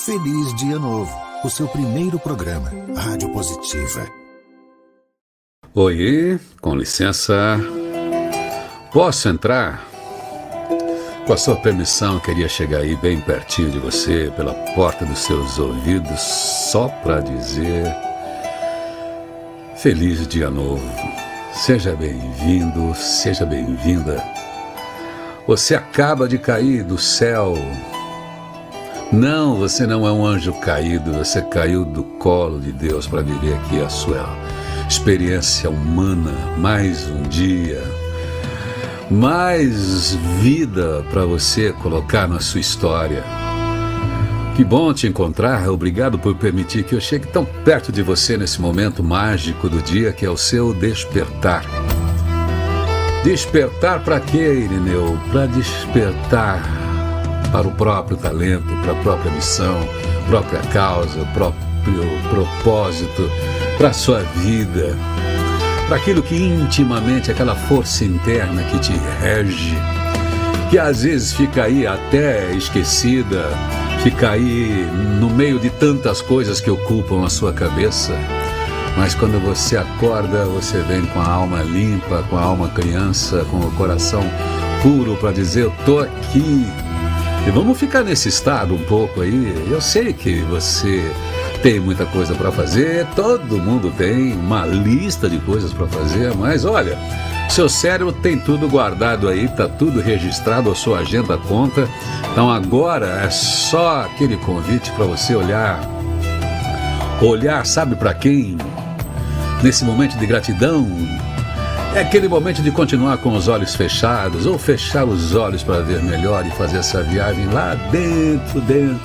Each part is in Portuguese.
Feliz Dia Novo, o seu primeiro programa, Rádio Positiva. Oi, com licença. Posso entrar? Com a sua permissão, eu queria chegar aí bem pertinho de você, pela porta dos seus ouvidos, só para dizer Feliz Dia Novo. Seja bem-vindo, seja bem-vinda. Você acaba de cair do céu. Não, você não é um anjo caído, você caiu do colo de Deus para viver aqui a sua experiência humana. Mais um dia, mais vida para você colocar na sua história. Que bom te encontrar, obrigado por permitir que eu chegue tão perto de você nesse momento mágico do dia que é o seu despertar. Despertar para quê, Irineu? Para despertar para o próprio talento, para a própria missão, própria causa, próprio propósito, para a sua vida, para aquilo que intimamente, aquela força interna que te rege, que às vezes fica aí até esquecida, fica aí no meio de tantas coisas que ocupam a sua cabeça. Mas quando você acorda, você vem com a alma limpa, com a alma criança, com o coração puro para dizer, eu tô aqui. E vamos ficar nesse estado um pouco aí. Eu sei que você tem muita coisa para fazer, todo mundo tem uma lista de coisas para fazer, mas olha, seu cérebro tem tudo guardado aí, tá tudo registrado, a sua agenda conta. Então agora é só aquele convite para você olhar, sabe para quem? Nesse momento de gratidão, é aquele momento de continuar com os olhos fechados, ou fechar os olhos para ver melhor e fazer essa viagem lá dentro.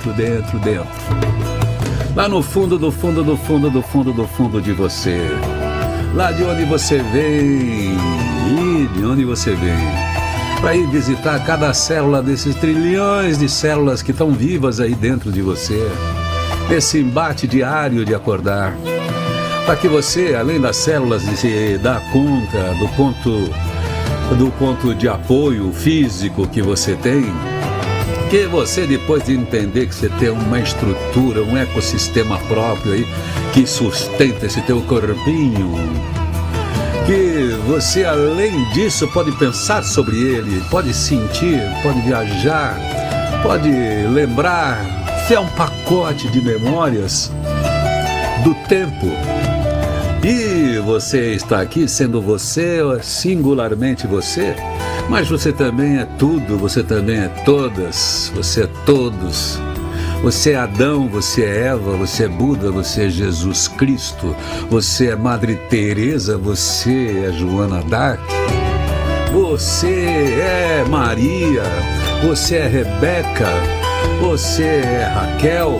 Lá no fundo do fundo de você. Lá de onde você vem, para ir visitar cada célula desses trilhões de células que estão vivas aí dentro de você. Esse embate diário de acordar. Para que você, além das células, se dá conta do ponto de apoio físico que você tem, que você, depois de entender que você tem uma estrutura, um ecossistema próprio aí, que sustenta esse teu corpinho, que você, além disso, pode pensar sobre ele, pode sentir, pode viajar, pode lembrar, é um pacote de memórias do tempo. E você está aqui sendo você, singularmente você, mas você também é tudo, você também é todas, você é todos. Você é Adão, você é Eva, você é Buda, você é Jesus Cristo, você é Madre Teresa, você é Joana d'Arc, você é Maria, você é Rebeca, você é Raquel,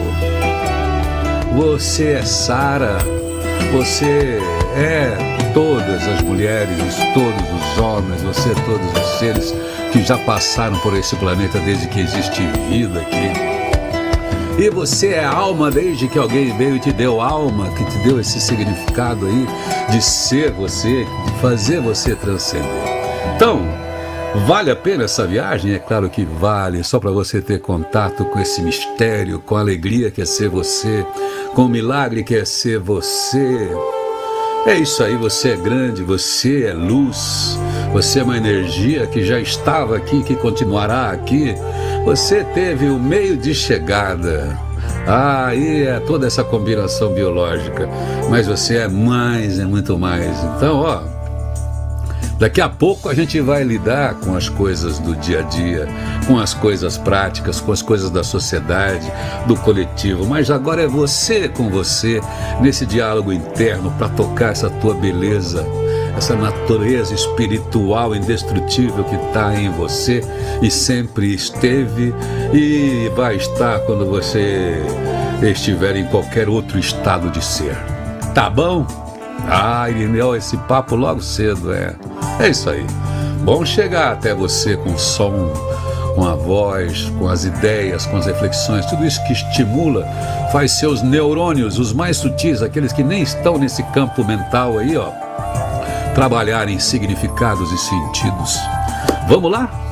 você é Sara, você é todas as mulheres, todos os homens, você é todos os seres que já passaram por esse planeta desde que existe vida aqui. E você é alma desde que alguém veio e te deu alma, que te deu esse significado aí de ser você, de fazer você transcender. Então, vale a pena essa viagem? É claro que vale, só para você ter contato com esse mistério, com a alegria que é ser você, com o milagre que é ser você. É isso aí, você é grande, você é luz, você é uma energia que já estava aqui, que continuará aqui. Você teve o meio de chegada. Aí é toda essa combinação biológica. Mas você é mais, é muito mais. Então, daqui a pouco a gente vai lidar com as coisas do dia a dia, com as coisas práticas, com as coisas da sociedade, do coletivo. Mas agora é você com você, nesse diálogo interno, para tocar essa tua beleza, essa natureza espiritual indestrutível que está em você e sempre esteve e vai estar quando você estiver em qualquer outro estado de ser. Tá bom? Irineu, esse papo logo cedo, é isso aí. Bom chegar até você com o som, com a voz, com as ideias, com as reflexões, tudo isso que estimula, faz seus neurônios, os mais sutis, aqueles que nem estão nesse campo mental aí, trabalhar em significados e sentidos. Vamos lá?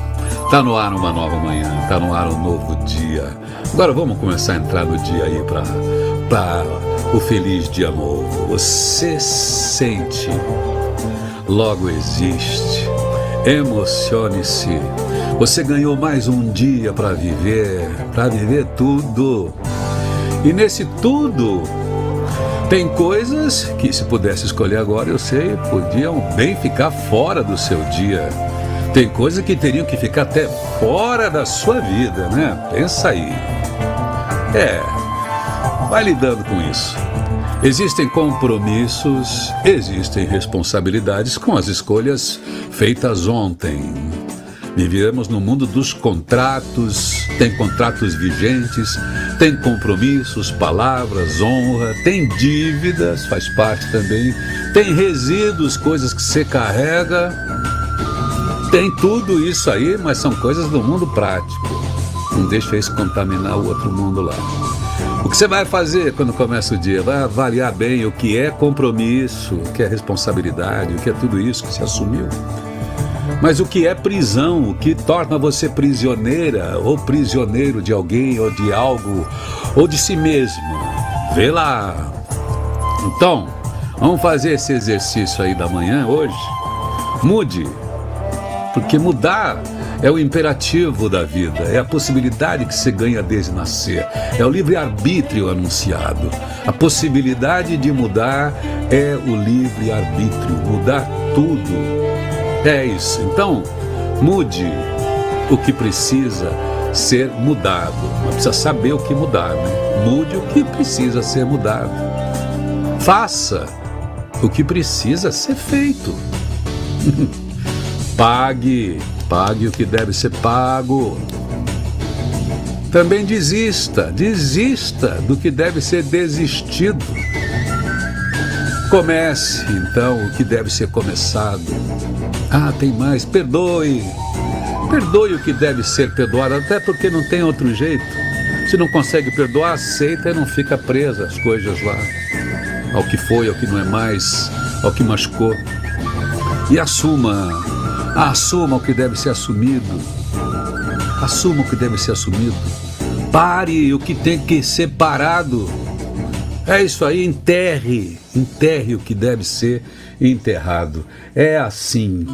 Tá no ar uma nova manhã, tá no ar um novo dia. Agora vamos começar a entrar no dia aí para o feliz dia novo. Você sente, logo existe. Emocione-se. Você ganhou mais um dia para viver tudo. E nesse tudo tem coisas que, se pudesse escolher agora, eu sei, podiam bem ficar fora do seu dia. Tem coisas que teriam que ficar até fora da sua vida, né? Pensa aí. Vai lidando com isso. Existem compromissos, existem responsabilidades com as escolhas feitas ontem. Vivemos no mundo dos contratos, tem contratos vigentes, tem compromissos, palavras, honra, tem dívidas, faz parte também, tem resíduos, coisas que você carrega, tem tudo isso aí, mas são coisas do mundo prático. Não deixa isso contaminar o outro mundo lá. O que você vai fazer quando começa o dia? Vai avaliar bem o que é compromisso, o que é responsabilidade, o que é tudo isso que se assumiu. Mas o que é prisão, o que torna você prisioneira ou prisioneiro de alguém ou de algo ou de si mesmo. Vê lá. Então, vamos fazer esse exercício aí da manhã hoje. Mude, porque mudar é o imperativo da vida, é a possibilidade que você ganha desde nascer, é o livre-arbítrio anunciado. A possibilidade de mudar é o livre-arbítrio, mudar tudo. É isso. Então, mude o que precisa ser mudado. Mas precisa saber o que mudar, né? Mude o que precisa ser mudado. Faça o que precisa ser feito. Pague o que deve ser pago. Também desista do que deve ser desistido. Comece, então, o que deve ser começado. Tem mais, perdoe o que deve ser perdoado, até porque não tem outro jeito. Se não consegue perdoar, aceita e não fica presa às coisas lá, ao que foi, ao que não é mais, ao que machucou. E assuma o que deve ser assumido. Assuma o que deve ser assumido. Pare o que tem que ser parado. É isso aí, enterre o que deve ser enterrado. É assim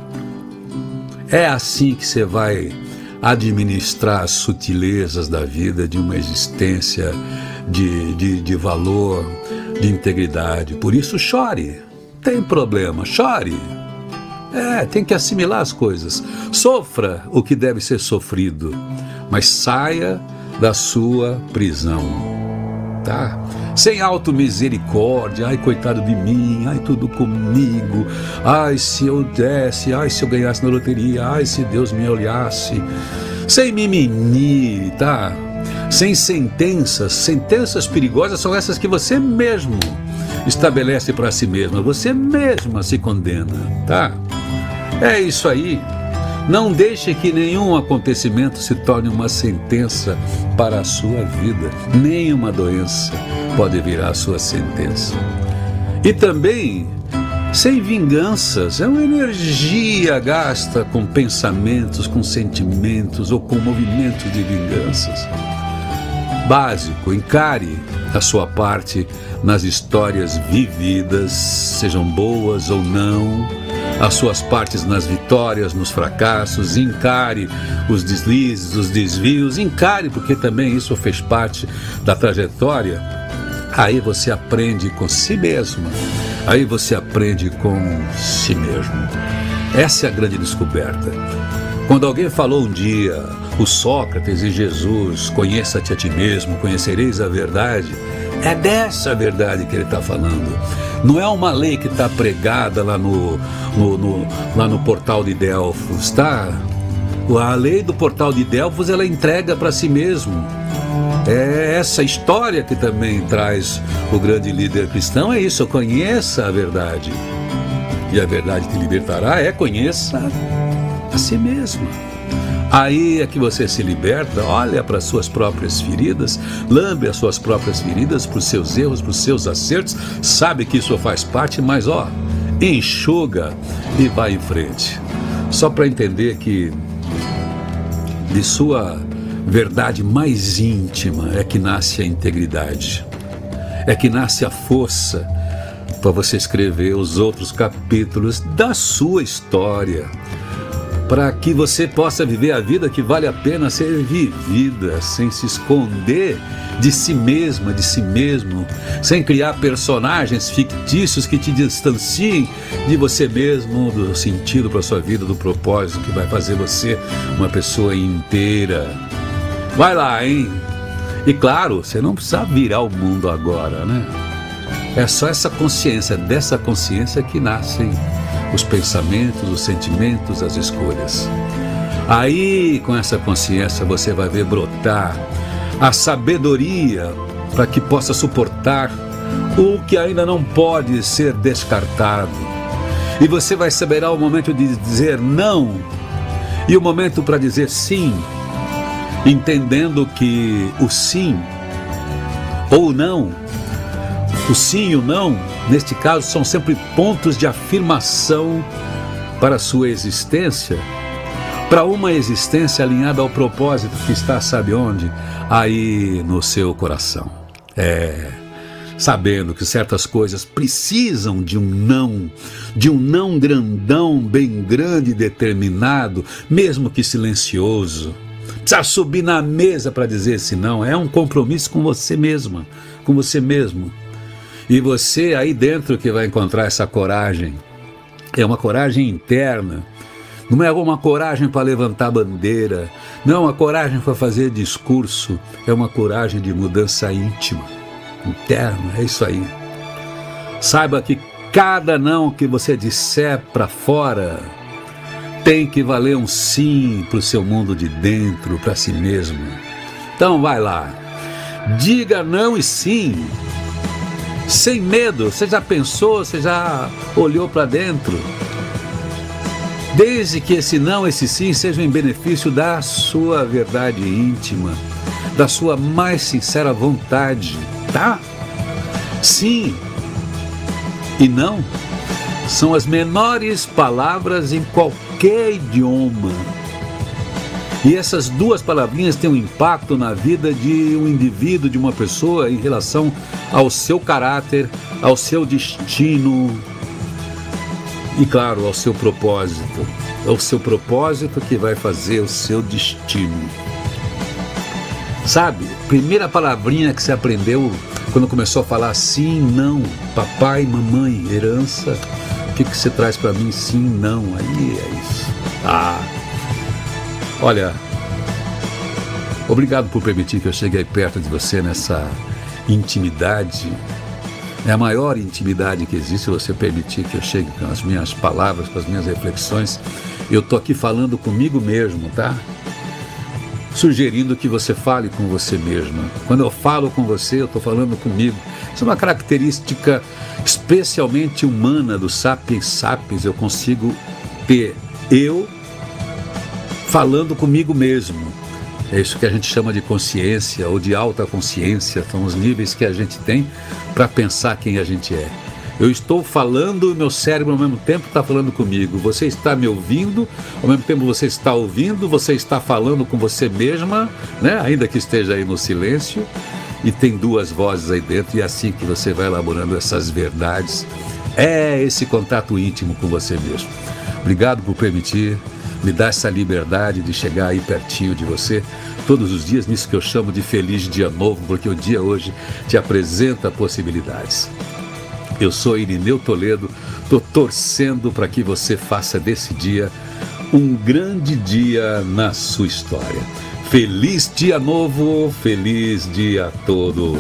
que você vai administrar as sutilezas da vida, de uma existência de valor, de integridade. Por isso chore, tem problema, chore. Tem que assimilar as coisas. Sofra o que deve ser sofrido, mas saia da sua prisão, tá? Sem automisericórdia, coitado de mim, tudo comigo, se eu desse, se eu ganhasse na loteria, se Deus me olhasse. Sem mimimi, tá? Sem sentenças perigosas são essas que você mesmo estabelece para si mesma, você mesma se condena, tá? É isso aí. Não deixe que nenhum acontecimento se torne uma sentença para a sua vida. Nenhuma doença pode virar a sua sentença. E também, sem vinganças, é uma energia gasta com pensamentos, com sentimentos ou com movimentos de vinganças. Básico, encare a sua parte nas histórias vividas, sejam boas ou não, as suas partes nas vitórias, nos fracassos, encare os deslizes, os desvios, encare, porque também isso fez parte da trajetória. Aí você aprende com si mesmo, aí você aprende com si mesmo. Essa é a grande descoberta. Quando alguém falou um dia, o Sócrates e Jesus, conheça-te a ti mesmo, conhecereis a verdade, é dessa verdade que ele está falando. Não é uma lei que está pregada lá no portal de Delfos, tá? A lei do portal de Delfos, ela entrega para si mesmo. É essa história que também traz o grande líder cristão, é isso, conheça a verdade. E a verdade te libertará, conheça a si mesmo. Aí é que você se liberta, olha para as suas próprias feridas, lambe as suas próprias feridas, para os seus erros, para os seus acertos, sabe que isso faz parte, mas enxuga e vai em frente. Só para entender que de sua verdade mais íntima é que nasce a integridade, é que nasce a força para você escrever os outros capítulos da sua história, para que você possa viver a vida que vale a pena ser vivida, sem se esconder de si mesma, de si mesmo, sem criar personagens fictícios que te distanciem de você mesmo, do sentido para a sua vida, do propósito que vai fazer você uma pessoa inteira. Vai lá, hein? E claro, você não precisa virar o mundo agora, né? É só essa consciência, dessa consciência que nascem os pensamentos, os sentimentos, as escolhas. Aí, com essa consciência, você vai ver brotar a sabedoria para que possa suportar o que ainda não pode ser descartado. E você vai saberá o momento de dizer não e o momento para dizer sim, entendendo que o sim ou não, o sim e o não, neste caso, são sempre pontos de afirmação para a sua existência, para uma existência alinhada ao propósito que está, sabe onde? Aí no seu coração. Sabendo que certas coisas precisam de um não grandão, bem grande e determinado, mesmo que silencioso. Precisa subir na mesa para dizer esse não, é um compromisso com você mesma, com você mesmo. E você aí dentro que vai encontrar essa coragem, é uma coragem interna, não é uma coragem para levantar bandeira, não é uma coragem para fazer discurso, é uma coragem de mudança íntima, interna, é isso aí. Saiba que cada não que você disser para fora tem que valer um sim para o seu mundo de dentro, para si mesmo. Então vai lá, diga não e sim, sem medo. Você já pensou, você já olhou para dentro? Desde que esse não, esse sim sejam em benefício da sua verdade íntima, da sua mais sincera vontade, tá? Sim e não são as menores palavras em qualquer idioma. E essas duas palavrinhas têm um impacto na vida de um indivíduo, de uma pessoa, em relação ao seu caráter, ao seu destino e, claro, ao seu propósito. É o seu propósito que vai fazer o seu destino. Sabe, primeira palavrinha que você aprendeu quando começou a falar sim, não, papai, mamãe, herança, o que você traz para mim? Sim, não, aí é isso. Olha, obrigado por permitir que eu chegue aí perto de você nessa intimidade. É a maior intimidade que existe, você permitir que eu chegue com as minhas palavras, com as minhas reflexões. Eu estou aqui falando comigo mesmo, tá? Sugerindo que você fale com você mesma. Quando eu falo com você, eu estou falando comigo. Isso é uma característica especialmente humana do Sapiens Sapiens. Eu consigo ter eu falando comigo mesmo. É isso que a gente chama de consciência ou de alta consciência. São os níveis que a gente tem para pensar quem a gente é. Eu estou falando, meu cérebro ao mesmo tempo está falando comigo. Você está me ouvindo, ao mesmo tempo você está ouvindo, você está falando com você mesma, né? Ainda que esteja aí no silêncio. E tem duas vozes aí dentro, e é assim que você vai elaborando essas verdades. É esse contato íntimo com você mesmo. Obrigado por permitir me dar essa liberdade de chegar aí pertinho de você todos os dias, nisso que eu chamo de feliz dia novo, porque o dia hoje te apresenta possibilidades. Eu sou Irineu Toledo, estou torcendo para que você faça desse dia um grande dia na sua história. Feliz dia novo, feliz dia todo.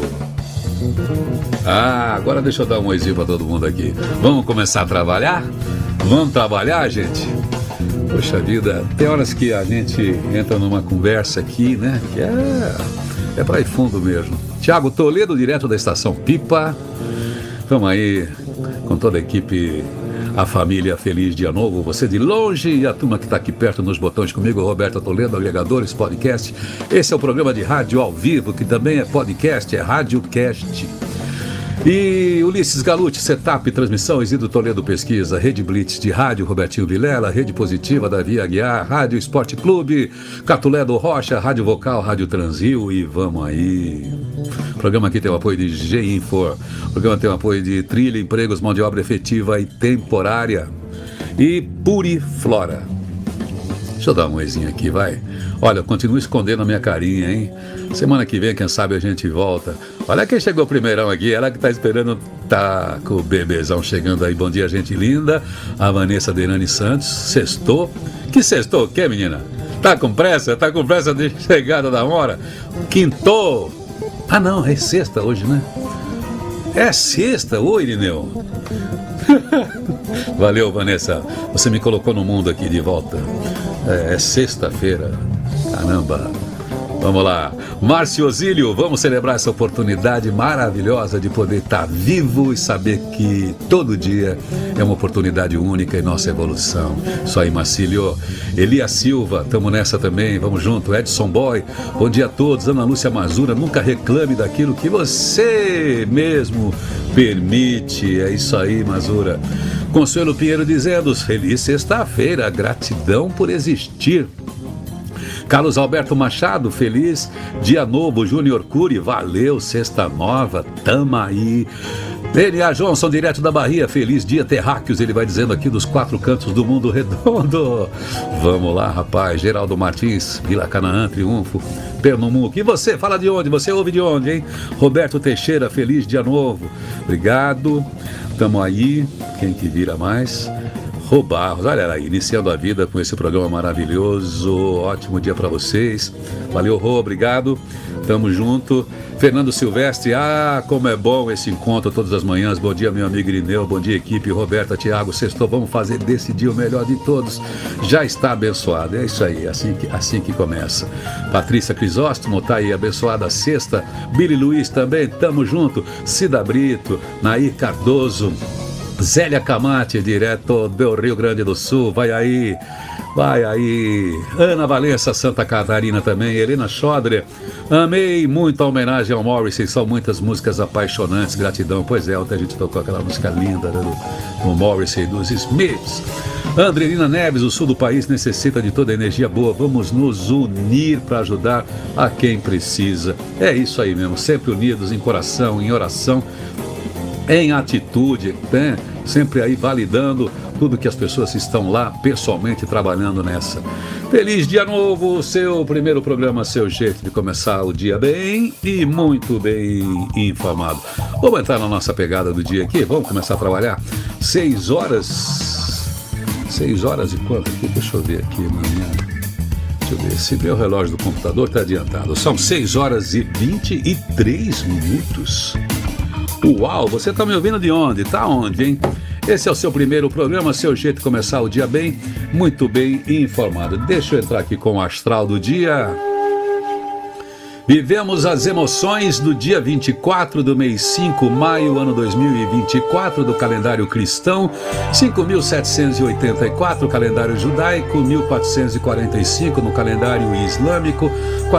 Agora deixa eu dar um oizinho para todo mundo aqui. Vamos começar a trabalhar? Vamos trabalhar, gente? Poxa vida, tem horas que a gente entra numa conversa aqui, né? Que é para ir fundo mesmo. Tiago Toledo, direto da Estação Pipa. Estamos aí com toda a equipe, a família Feliz Dia Novo, você de longe e a turma que está aqui perto nos botões comigo, Roberto Toledo, agregadores, podcast. Esse é o programa de rádio ao vivo, que também é podcast, é radiocast. E Ulisses Galute, Setup, Transmissão, Isidro Toledo, Pesquisa, Rede Blitz de Rádio, Robertinho Vilela, Rede Positiva, Davi Aguiar, Rádio Esporte Clube, Catulé do Rocha, Rádio Vocal, Rádio Transil e vamos aí. O programa aqui tem o apoio de G-Infor, o programa tem o apoio de Trilha, Empregos, Mão de Obra Efetiva e Temporária e Puriflora. Deixa eu dar um oizinho aqui, vai. Olha, eu continuo escondendo a minha carinha, hein? Semana que vem, quem sabe, a gente volta. Olha quem chegou primeirão aqui, ela que tá esperando, tá com o bebezão chegando aí. Bom dia, gente linda. A Vanessa Deirane Santos, sextou. Que sextou o quê, menina? Tá com pressa? Tá com pressa de chegada da hora? Quintou. Ah, não, é sexta hoje, né? É sexta? Oi, Irineu. Valeu, Vanessa. Você me colocou no mundo aqui de volta. É sexta-feira. Caramba. Vamos lá. Márcio Osílio, vamos celebrar essa oportunidade maravilhosa de poder estar vivo e saber que todo dia é uma oportunidade única em nossa evolução. Isso aí, Marcílio. Elias Silva, estamos nessa também, vamos junto. Edson Boy, bom dia a todos. Ana Lúcia Mazura, nunca reclame daquilo que você mesmo permite. É isso aí, Mazura. Consuelo Pinheiro dizendo, feliz sexta-feira, gratidão por existir. Carlos Alberto Machado, feliz dia novo. Júnior Cury, valeu, sexta nova, tamo aí. DNA Johnson, direto da Bahia, feliz dia terráqueos, ele vai dizendo aqui dos 4 cantos do mundo redondo. Vamos lá, rapaz. Geraldo Martins, Vila Canaã, Triunfo, Pernambuco. E você, fala de onde? Você ouve de onde, hein? Roberto Teixeira, feliz dia novo. Obrigado, tamo aí. Quem que vira mais? Rô Barros, olha aí, iniciando a vida com esse programa maravilhoso. Ótimo dia para vocês. Valeu, Rô, obrigado. Tamo junto. Fernando Silvestre, como é bom esse encontro todas as manhãs. Bom dia, meu amigo Irineu. Bom dia, equipe. Roberta, Thiago, sextou. Vamos fazer desse dia o melhor de todos. Já está abençoado. É isso aí, assim que começa. Patrícia Crisóstomo, tá aí, abençoada a sexta. Billy Luiz também, tamo junto. Cida Brito, Nair Cardoso. Zélia Camate, direto do Rio Grande do Sul, vai aí. Ana Valença, Santa Catarina também. Helena Chodre, amei muito a homenagem ao Morrissey, são muitas músicas apaixonantes, gratidão. Pois é, ontem a gente tocou aquela música linda, né, do Morrissey, dos Smiths. Andrelina Neves, o sul do país necessita de toda a energia boa, vamos nos unir para ajudar a quem precisa. É isso aí mesmo, sempre unidos em coração, em oração, em atitude, né? Sempre aí validando tudo que as pessoas estão lá pessoalmente trabalhando nessa. Feliz dia novo, seu primeiro programa, seu jeito de começar o dia bem e muito bem informado. Vamos entrar na nossa pegada do dia aqui, vamos começar a trabalhar. 6 horas e quanto aqui? Deixa eu ver aqui, deixa eu ver, se meu relógio do computador está adiantado. São 6 horas e 23 minutos. Uau, você tá me ouvindo de onde? Tá onde, hein? Esse é o seu primeiro programa, seu jeito de começar o dia bem, muito bem informado. Deixa eu entrar aqui com o astral do dia. Vivemos as emoções do dia 24 do mês 5, maio, ano 2024, do calendário cristão, 5.784, calendário judaico, 1.445 no calendário islâmico,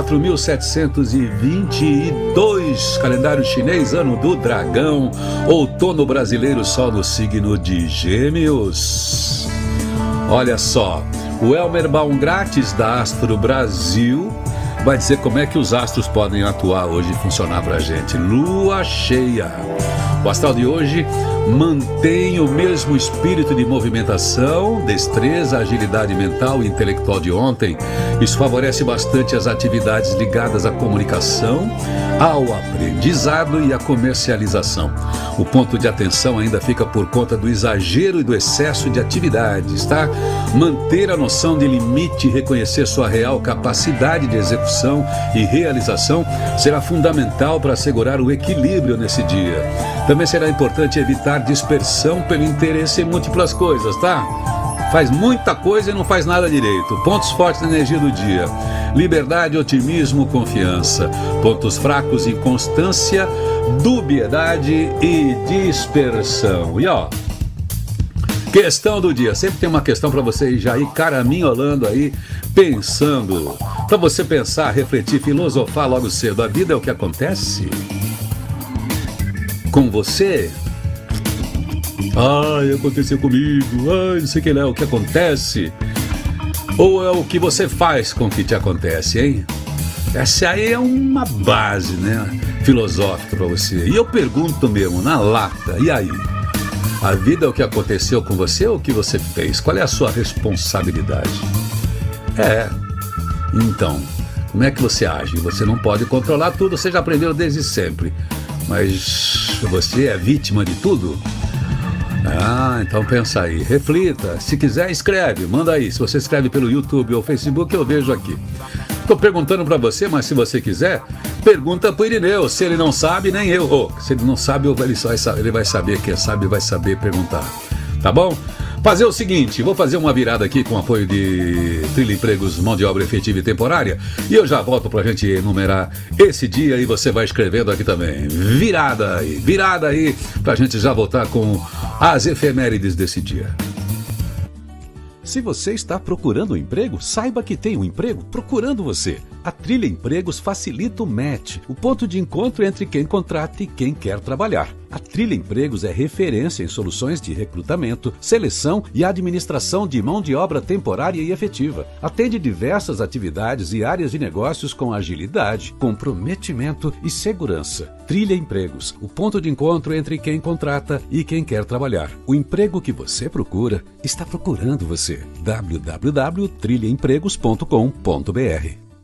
4.722, calendário chinês, ano do dragão, outono brasileiro, sol no signo de Gêmeos. Olha só, o Elmer Baumgratz, da Astro Brasil, vai dizer como é que os astros podem atuar hoje e funcionar pra gente. Lua cheia. O astral de hoje mantém o mesmo espírito de movimentação, destreza, agilidade mental e intelectual de ontem. Isso favorece bastante as atividades ligadas à comunicação, ao aprendizado e à comercialização. O ponto de atenção ainda fica por conta do exagero e do excesso de atividades, tá? Manter a noção de limite e reconhecer sua real capacidade de execução e realização será fundamental para assegurar o equilíbrio nesse dia. Também será importante evitar dispersão pelo interesse em múltiplas coisas, tá? Faz muita coisa e não faz nada direito. Pontos fortes na energia do dia: liberdade, otimismo, confiança. Pontos fracos: inconstância, dubiedade e dispersão. E ó, questão do dia. Sempre tem uma questão para você já ir caraminholando aí, pensando. Para você pensar, refletir, filosofar logo cedo. A vida é o que acontece? com você? Ai, aconteceu comigo, ai, não sei o que é o que acontece. Ou é o que você faz com o que te acontece, hein? Essa aí é uma base, né, filosófica para você. E eu pergunto mesmo, na lata, e aí? A vida é o que aconteceu com você ou o que você fez? Qual é a sua responsabilidade? Então, como é que você age? Você não pode controlar tudo, você já aprendeu desde sempre. Mas você é vítima de tudo? Então pensa aí, reflita. Se quiser, escreve, manda aí. Se você escreve pelo YouTube ou Facebook, eu vejo aqui. Estou perguntando para você, mas se você quiser, pergunta para o Irineu. Se ele não sabe, nem eu. Se ele não sabe, ele vai saber. Quem sabe vai saber perguntar. Tá bom? Fazer o seguinte, vou fazer uma virada aqui com apoio de Trilha Empregos, mão de obra efetiva e temporária, e eu já volto pra gente enumerar esse dia e você vai escrevendo aqui também. Virada aí, pra gente já voltar com as efemérides desse dia. Se você está procurando um emprego, saiba que tem um emprego procurando você. A Trilha Empregos facilita o match, o ponto de encontro entre quem contrata e quem quer trabalhar. A Trilha Empregos é referência em soluções de recrutamento, seleção e administração de mão de obra temporária e efetiva. Atende diversas atividades e áreas de negócios com agilidade, comprometimento e segurança. Trilha Empregos, o ponto de encontro entre quem contrata e quem quer trabalhar. O emprego que você procura está procurando você. www.trilhaempregos.com.br.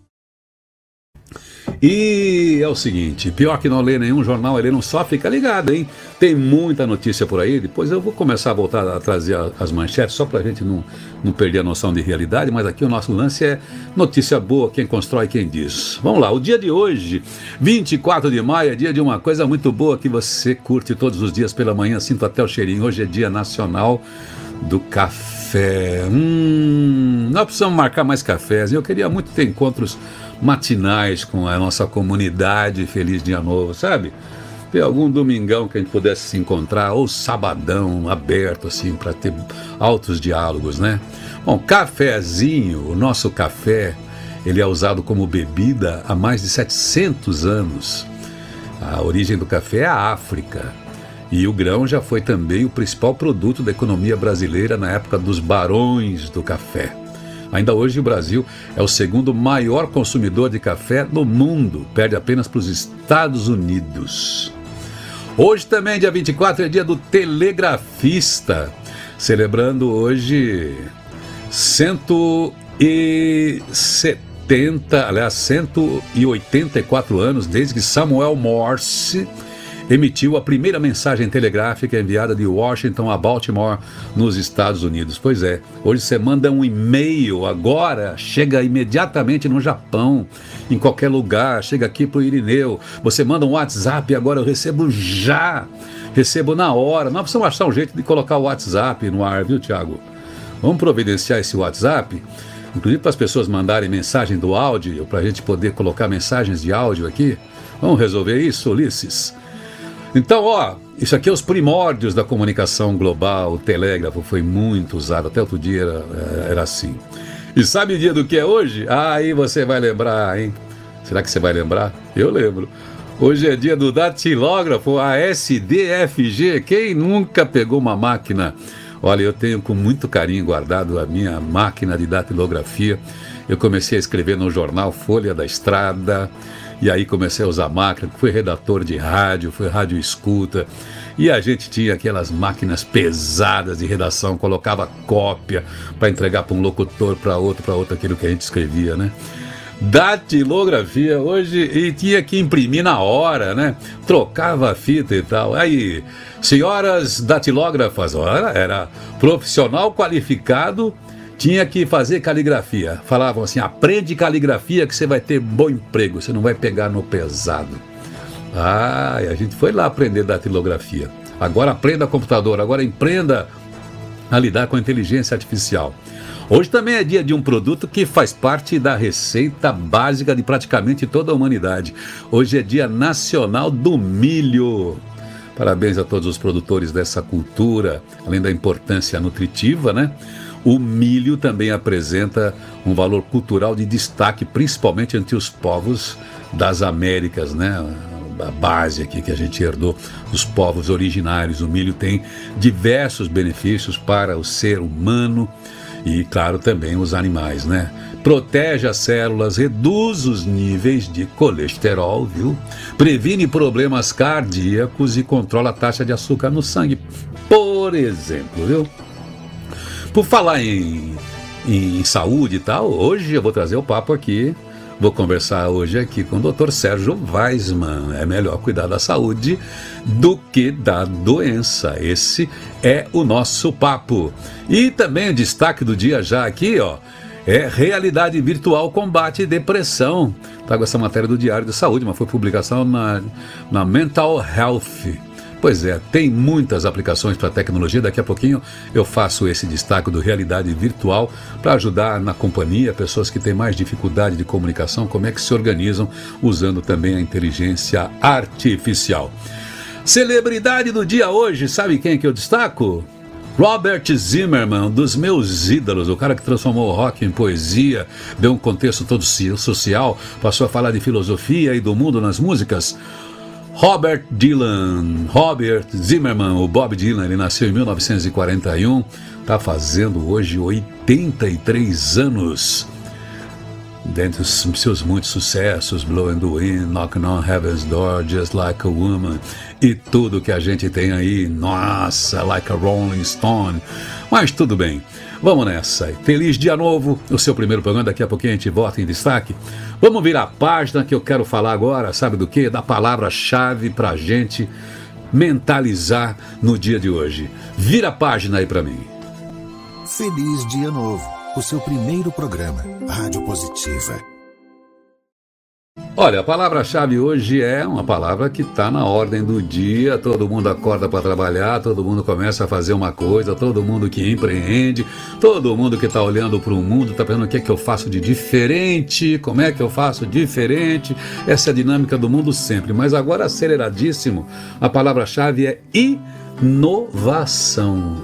E é o seguinte, pior que não lê nenhum jornal, ele não só, fica ligado, hein? Tem muita notícia por aí, depois eu vou começar a voltar a trazer as manchetes, só pra gente não perder a noção de realidade, mas aqui o nosso lance é notícia boa, quem constrói, quem diz. Vamos lá, o dia de hoje, 24 de maio, é dia de uma coisa muito boa que você curte todos os dias pela manhã, sinto até o cheirinho. Hoje é dia nacional do café. Nós precisamos marcar mais cafés, eu queria muito ter encontros matinais com a nossa comunidade. Feliz Dia Novo, sabe? Ter algum domingão que a gente pudesse se encontrar, ou sabadão aberto assim, para ter altos diálogos, né? Bom, cafezinho, o nosso café, ele é usado como bebida há mais de 700 anos. A origem do café é a África, e o grão já foi também o principal produto da economia brasileira na época dos barões do café. Ainda hoje o Brasil é o segundo maior consumidor de café no mundo, perde apenas para os Estados Unidos. Hoje também, dia 24, é dia do telegrafista, celebrando hoje 184 anos desde que Samuel Morse emitiu a primeira mensagem telegráfica enviada de Washington a Baltimore, nos Estados Unidos. Pois é, hoje você manda um e-mail, agora chega imediatamente no Japão, em qualquer lugar, chega aqui pro Irineu. Você manda um WhatsApp, agora eu recebo na hora. Nós precisamos achar um jeito de colocar o WhatsApp no ar, viu, Thiago? Vamos providenciar esse WhatsApp, inclusive para as pessoas mandarem mensagem do áudio, para a gente poder colocar mensagens de áudio aqui. Vamos resolver isso, Ulisses? Então, isso aqui é os primórdios da comunicação global. O telégrafo foi muito usado, até outro dia era assim. E sabe o dia do que é hoje? Aí você vai lembrar, hein? Será que você vai lembrar? Eu lembro. Hoje é dia do datilógrafo, a SDFG. Quem nunca pegou uma máquina? Olha, eu tenho com muito carinho guardado a minha máquina de datilografia. Eu comecei a escrever no jornal Folha da Estrada, e aí comecei a usar máquina, fui redator de rádio, fui rádio escuta, e a gente tinha aquelas máquinas pesadas de redação, colocava cópia para entregar para um locutor, para outro, aquilo que a gente escrevia, né? Datilografia hoje, e tinha que imprimir na hora, né? Trocava a fita e tal. Aí, senhoras datilógrafas, era profissional qualificado, tinha que fazer caligrafia. Falavam assim, aprende caligrafia que você vai ter bom emprego, você não vai pegar no pesado. E a gente foi lá aprender datilografia. Agora aprenda computador, agora aprenda a lidar com a inteligência artificial. Hoje também é dia de um produto que faz parte da receita básica de praticamente toda a humanidade. Hoje é dia nacional do milho. Parabéns a todos os produtores dessa cultura, além da importância nutritiva, né? O milho também apresenta um valor cultural de destaque, principalmente entre os povos das Américas, né? a base aqui que a gente herdou dos povos originários. O milho tem diversos benefícios para o ser humano e, claro, também os animais, né? Protege as células, reduz os níveis de colesterol, viu? Previne problemas cardíacos e controla a taxa de açúcar no sangue, por exemplo, viu? Por falar em saúde e tal, hoje eu vou trazer o papo aqui. Vou conversar hoje aqui com o Dr. Sérgio Weismann. É melhor cuidar da saúde do que da doença. Esse é o nosso papo. E também o destaque do dia já aqui, ó, é realidade virtual combate depressão. Trago essa matéria do Diário de Saúde, mas foi publicação na Mental Health. Pois é, tem muitas aplicações para tecnologia. Daqui a pouquinho eu faço esse destaque do realidade virtual para ajudar na companhia pessoas que têm mais dificuldade de comunicação, como é que se organizam usando também a inteligência artificial. Celebridade do dia hoje, sabe quem que eu destaco? Robert Zimmerman, um dos meus ídolos, o cara que transformou o rock em poesia, deu um contexto todo social, passou a falar de filosofia e do mundo nas músicas. Robert Zimmerman, o Bob Dylan, ele nasceu em 1941, está fazendo hoje 83 anos. Dentre os seus muitos sucessos, Blowing the Wind, Knocking on Heaven's Door, Just Like a Woman e tudo que a gente tem aí, nossa, Like a Rolling Stone. Mas tudo bem, vamos nessa. Feliz dia novo, o seu primeiro programa, daqui a pouquinho a gente volta em destaque. Vamos virar a página que eu quero falar agora, sabe do quê? Da palavra-chave para a gente mentalizar no dia de hoje. Vira a página aí para mim. Feliz dia novo, o seu primeiro programa, Rádio Positiva. Olha, a palavra-chave hoje é uma palavra que está na ordem do dia. Todo mundo acorda para trabalhar, todo mundo começa a fazer uma coisa, todo mundo que empreende, todo mundo que está olhando para o mundo, está pensando o que é que eu faço de diferente, como é que eu faço diferente. Essa é a dinâmica do mundo sempre. Mas agora, aceleradíssimo, a palavra-chave é inovação.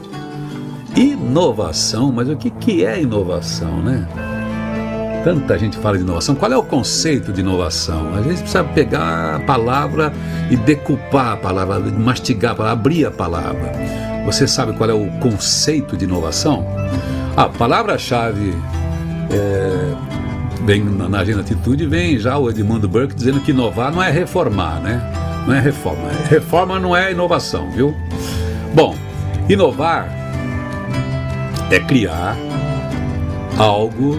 Inovação, mas o que é inovação, né? Tanta gente fala de inovação. Qual é o conceito de inovação? A gente precisa pegar a palavra e decupar a palavra, mastigar a palavra, abrir a palavra. Você sabe qual é o conceito de inovação? A palavra-chave vem na Agenda Atitude, vem já o Edmund Burke dizendo que inovar não é reformar, né? Não é reforma. Reforma não é inovação, viu? Bom, inovar é criar algo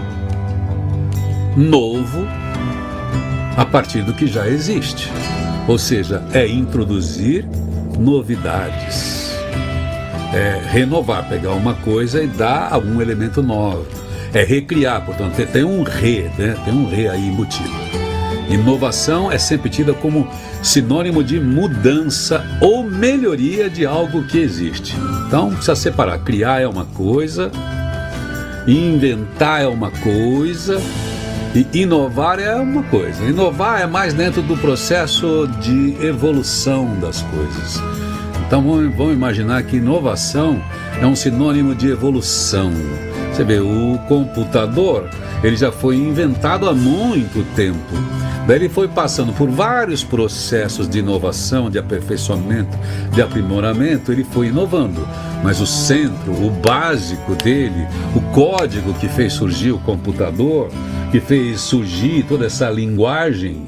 novo a partir do que já existe. Ou seja, é introduzir novidades. É renovar, pegar uma coisa e dar algum elemento novo. É recriar, portanto, tem um né? Tem um aí embutido. Inovação é sempre tida como sinônimo de mudança ou melhoria de algo que existe. Então, precisa separar. Criar é uma coisa, inventar é uma coisa, e inovar é uma coisa. Inovar é mais dentro do processo de evolução das coisas. Então vamos imaginar que inovação é um sinônimo de evolução. Você vê, o computador, ele já foi inventado há muito tempo. Daí ele foi passando por vários processos de inovação, de aperfeiçoamento, de aprimoramento, ele foi inovando. Mas o centro, o básico dele, o código que fez surgir o computador, que fez surgir toda essa linguagem,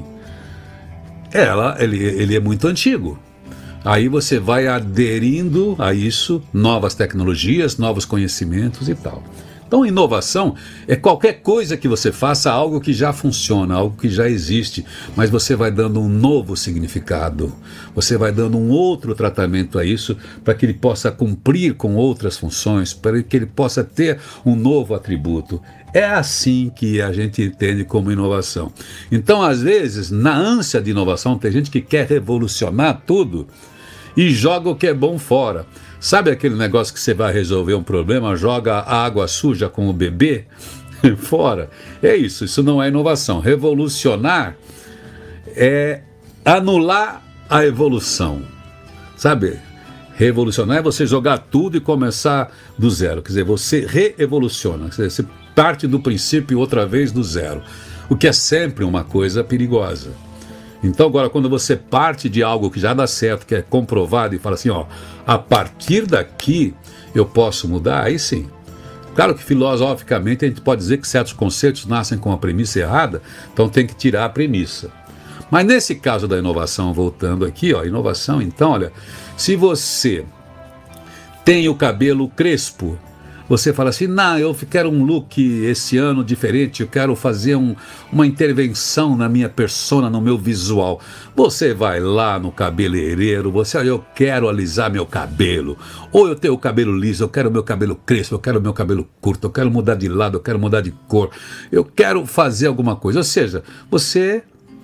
ele é muito antigo. Aí você vai aderindo a isso, novas tecnologias, novos conhecimentos e tal. Então, inovação é qualquer coisa que você faça, algo que já funciona, algo que já existe, mas você vai dando um novo significado, você vai dando um outro tratamento a isso, para que ele possa cumprir com outras funções, para que ele possa ter um novo atributo. É assim que a gente entende como inovação. Então, às vezes, na ânsia de inovação, tem gente que quer revolucionar tudo e joga o que é bom fora. Sabe aquele negócio que você vai resolver um problema, joga a água suja com o bebê fora? É isso não é inovação. Revolucionar é anular a evolução. Sabe? Revolucionar é você jogar tudo e começar do zero. Quer dizer, você reevoluciona. Quer dizer, você parte do princípio outra vez do zero. O que é sempre uma coisa perigosa. Então agora, quando você parte de algo que já dá certo, que é comprovado, e fala assim, ó, a partir daqui eu posso mudar, aí sim. Claro que filosoficamente a gente pode dizer que certos conceitos nascem com a premissa errada, então tem que tirar a premissa. Mas nesse caso da inovação, voltando aqui, ó, inovação, então, olha, se você tem o cabelo crespo, você fala assim, não, eu quero um look esse ano diferente, eu quero fazer uma intervenção na minha persona, no meu visual. Você vai lá no cabeleireiro, você, olha, eu quero alisar meu cabelo, ou eu tenho o cabelo liso, eu quero meu cabelo crespo, eu quero meu cabelo curto, eu quero mudar de lado, eu quero mudar de cor, eu quero fazer alguma coisa. Ou seja, você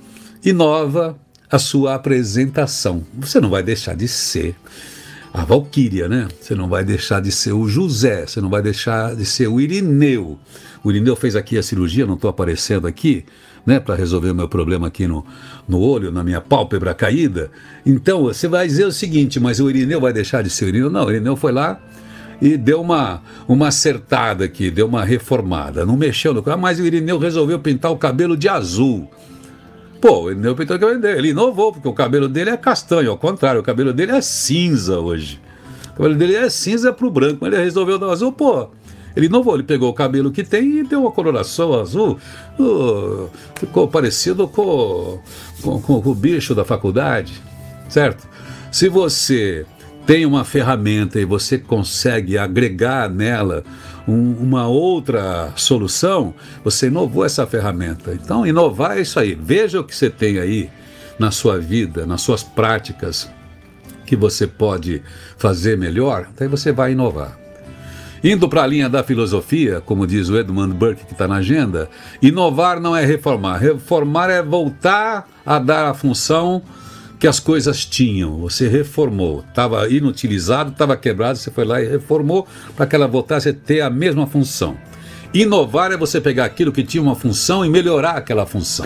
inova a sua apresentação. Você não vai deixar de ser a Valquíria, né? Você não vai deixar de ser o José, você não vai deixar de ser o Irineu. O Irineu fez aqui a cirurgia, não estou aparecendo aqui, né? Para resolver o meu problema aqui no olho, na minha pálpebra caída. Então, você vai dizer o seguinte, mas o Irineu vai deixar de ser o Irineu? Não, o Irineu foi lá e deu uma acertada aqui, deu uma reformada. Não mexeu no cabelo, mas o Irineu resolveu pintar o cabelo de azul. Pô, o Irineu pintou o cabelo dele, ele inovou, porque o cabelo dele é castanho, ao contrário, o cabelo dele é cinza hoje. O cabelo dele é cinza pro branco, mas ele resolveu dar azul, pô. Ele inovou, ele pegou o cabelo que tem e deu uma coloração azul, ficou parecido com o bicho da faculdade, certo? Se você tem uma ferramenta e você consegue agregar nela uma outra solução, você inovou essa ferramenta. Então, inovar é isso aí. Veja o que você tem aí na sua vida, nas suas práticas, que você pode fazer melhor, daí você vai inovar. Indo para a linha da filosofia, como diz o Edmund Burke, que está na agenda, inovar não é reformar. Reformar é voltar a dar a função que as coisas tinham. Você reformou, estava inutilizado, estava quebrado, você foi lá e reformou para que ela voltasse a ter a mesma função. Inovar é você pegar aquilo que tinha uma função e melhorar aquela função.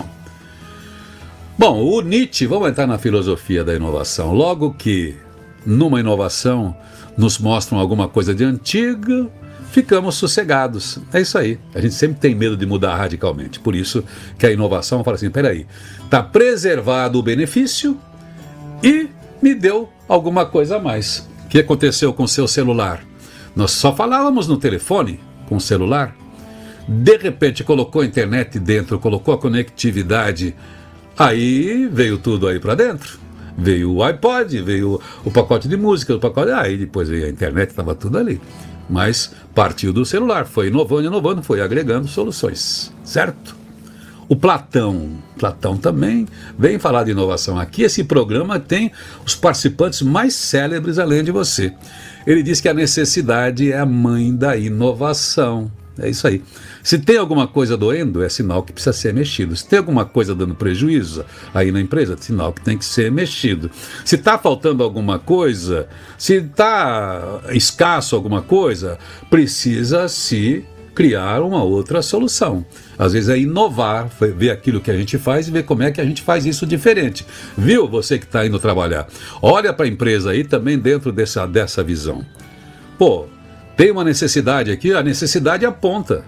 Bom, o Nietzsche, vamos entrar na filosofia da inovação. Logo que numa inovação nos mostram alguma coisa de antiga, ficamos sossegados. É isso aí. A gente sempre tem medo de mudar radicalmente. Por isso que a inovação fala assim, peraí, está preservado o benefício e me deu alguma coisa a mais. O que aconteceu com o seu celular? Nós só falávamos no telefone com o celular. De repente colocou a internet dentro, colocou a conectividade, aí veio tudo aí para dentro. Veio o iPod, veio o pacote de música, aí depois veio a internet, estava tudo ali. Mas partiu do celular, foi inovando, foi agregando soluções, certo? O Platão também vem falar de inovação. Aqui esse programa tem os participantes mais célebres além de você. Ele diz que a necessidade é a mãe da inovação. É isso aí. Se tem alguma coisa doendo, é sinal que precisa ser mexido. Se tem alguma coisa dando prejuízo aí na empresa, é sinal que tem que ser mexido. Se está faltando alguma coisa, se está escasso alguma coisa, precisa se criar uma outra solução. Às vezes é inovar, ver aquilo que a gente faz e ver como é que a gente faz isso diferente. Viu, você que está indo trabalhar? Olha para a empresa aí também dentro dessa visão. Pô, tem uma necessidade aqui, a necessidade aponta.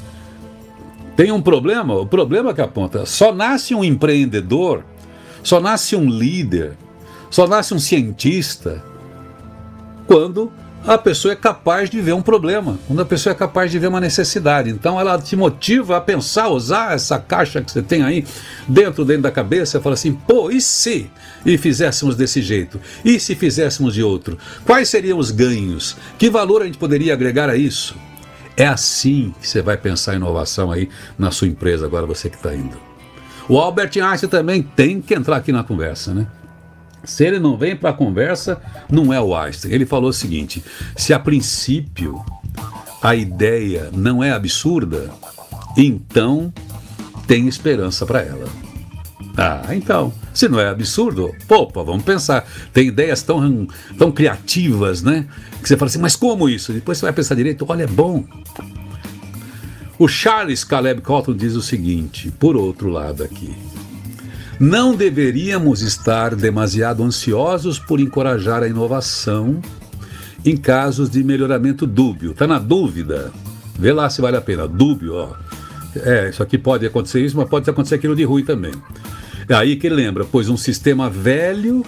Tem um problema, o problema que aponta. Só nasce um empreendedor, só nasce um líder, só nasce um cientista quando a pessoa é capaz de ver um problema, quando a pessoa é capaz de ver uma necessidade. Então ela te motiva a pensar, usar essa caixa que você tem aí dentro da cabeça, e fala assim, pô, e se fizéssemos desse jeito? E se fizéssemos de outro? Quais seriam os ganhos? Que valor a gente poderia agregar a isso? É assim que você vai pensar em inovação aí na sua empresa, agora você que está indo. O Albert Einstein também tem que entrar aqui na conversa, né? Se ele não vem para a conversa, não é o Einstein. Ele falou o seguinte, se a princípio a ideia não é absurda, então tem esperança para ela. Ah, então, se não é absurdo, opa, vamos pensar. Tem ideias tão criativas, né? Que você fala assim, mas como isso? Depois você vai pensar direito, olha, é bom. O Charles Caleb Cotton diz o seguinte, por outro lado aqui. Não deveríamos estar demasiado ansiosos por encorajar a inovação em casos de melhoramento dúbio. Está na dúvida? Vê lá se vale a pena. Dúbio, ó. Isso aqui pode acontecer isso, mas pode acontecer aquilo de ruim também. É aí que ele lembra, pois um sistema velho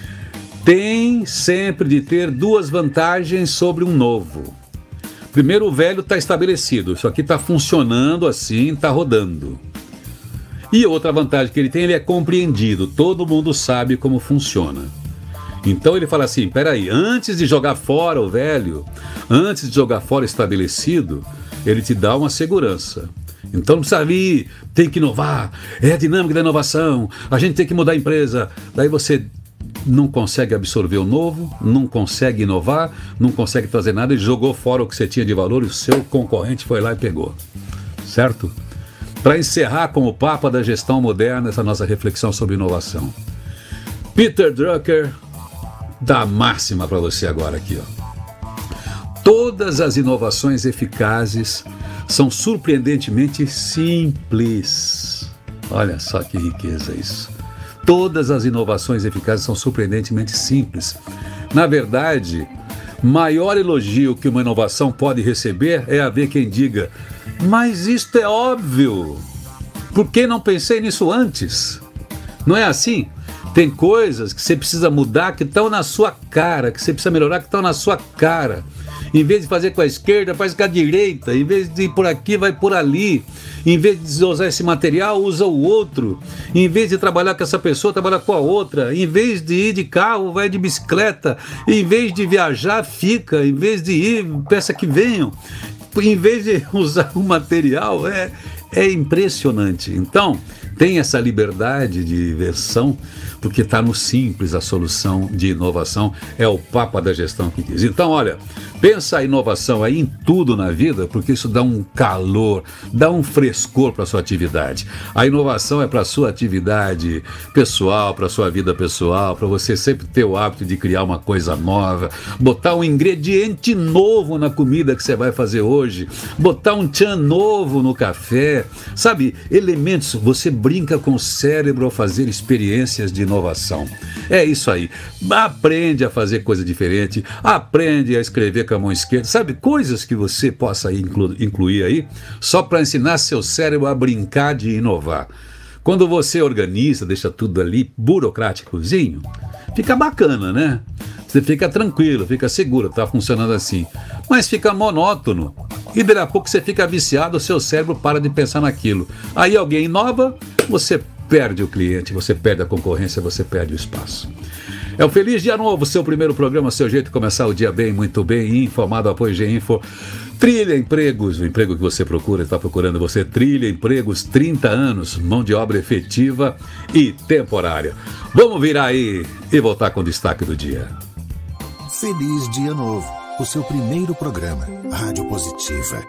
tem sempre de ter duas vantagens sobre um novo. Primeiro, o velho está estabelecido, isso aqui está funcionando assim, está rodando. E outra vantagem que ele tem, ele é compreendido, todo mundo sabe como funciona. Então ele fala assim, peraí, antes de jogar fora o velho, antes de jogar fora o estabelecido, ele te dá uma segurança. Então não precisa vir, tem que inovar, é a dinâmica da inovação, a gente tem que mudar a empresa. Daí você não consegue absorver o novo, não consegue inovar, não consegue trazer nada, ele jogou fora o que você tinha de valor e o seu concorrente foi lá e pegou. Certo? Para encerrar com o Papa da Gestão Moderna, essa nossa reflexão sobre inovação. Peter Drucker dá a máxima para você agora aqui, ó. Todas as inovações eficazes são surpreendentemente simples. Olha só que riqueza isso. Todas as inovações eficazes são surpreendentemente simples. Na verdade, maior elogio que uma inovação pode receber é haver quem diga: mas isto é óbvio. Por que não pensei nisso antes? Não é assim? Tem coisas que você precisa mudar que estão na sua cara, que você precisa melhorar que estão na sua cara. Em vez de fazer com a esquerda, faz com a direita. Em vez de ir por aqui, vai por ali. Em vez de usar esse material, usa o outro. Em vez de trabalhar com essa pessoa, trabalha com a outra. Em vez de ir de carro, vai de bicicleta. Em vez de viajar, fica. Em vez de ir, peça que venham. Em vez de usar o material, é impressionante. Então, tem essa liberdade de versão, porque está no simples a solução de inovação. É o Papa da Gestão que diz. Então, olha, pensa a inovação aí em tudo na vida, porque isso dá um calor, dá um frescor para a sua atividade. A inovação é para a sua atividade pessoal, para a sua vida pessoal, para você sempre ter o hábito de criar uma coisa nova, botar um ingrediente novo na comida que você vai fazer hoje, botar um tchan novo no café, sabe? Elementos, você brinca com o cérebro ao fazer experiências de inovação. É isso aí. Aprende a fazer coisa diferente, aprende a escrever com a mão esquerda, sabe? Coisas que você possa incluir aí, só para ensinar seu cérebro a brincar de inovar. Quando você organiza, deixa tudo ali burocráticozinho, fica bacana, né? Você fica tranquilo, fica seguro, tá funcionando assim. Mas fica monótono. E daqui a pouco você fica viciado, o seu cérebro para de pensar naquilo. Aí alguém inova, você perde o cliente, você perde a concorrência, você perde o espaço. É um feliz dia novo, seu primeiro programa, seu jeito de começar o dia bem, muito bem, informado, apoio G-Info. Trilha Empregos, o emprego que você procura, está procurando você. Trilha Empregos, 30 anos, mão de obra efetiva e temporária. Vamos virar aí e voltar com o destaque do dia. Feliz Dia Novo, o seu primeiro programa, Rádio Positiva.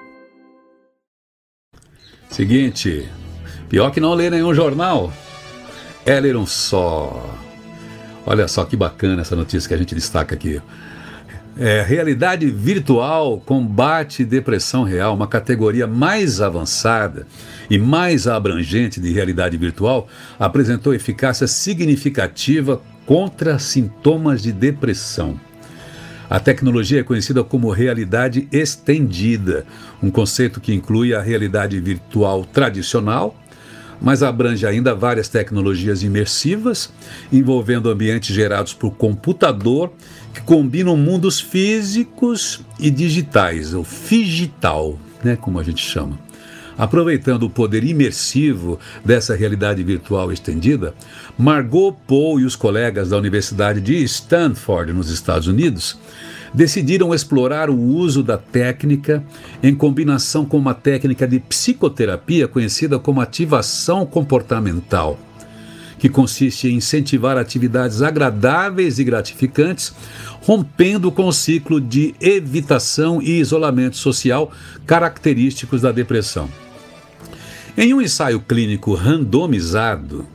Seguinte, pior que não ler nenhum jornal, é ler um só. Olha só que bacana essa notícia que a gente destaca aqui. Realidade virtual combate depressão real, uma categoria mais avançada e mais abrangente de realidade virtual, apresentou eficácia significativa contra sintomas de depressão. A tecnologia é conhecida como realidade estendida, um conceito que inclui a realidade virtual tradicional, mas abrange ainda várias tecnologias imersivas, envolvendo ambientes gerados por computador, que combinam mundos físicos e digitais, ou figital, né, como a gente chama. Aproveitando o poder imersivo dessa realidade virtual estendida, Margot Poe e os colegas da Universidade de Stanford, nos Estados Unidos, decidiram explorar o uso da técnica em combinação com uma técnica de psicoterapia conhecida como ativação comportamental, que consiste em incentivar atividades agradáveis e gratificantes, rompendo com o ciclo de evitação e isolamento social característicos da depressão. Em um ensaio clínico randomizado,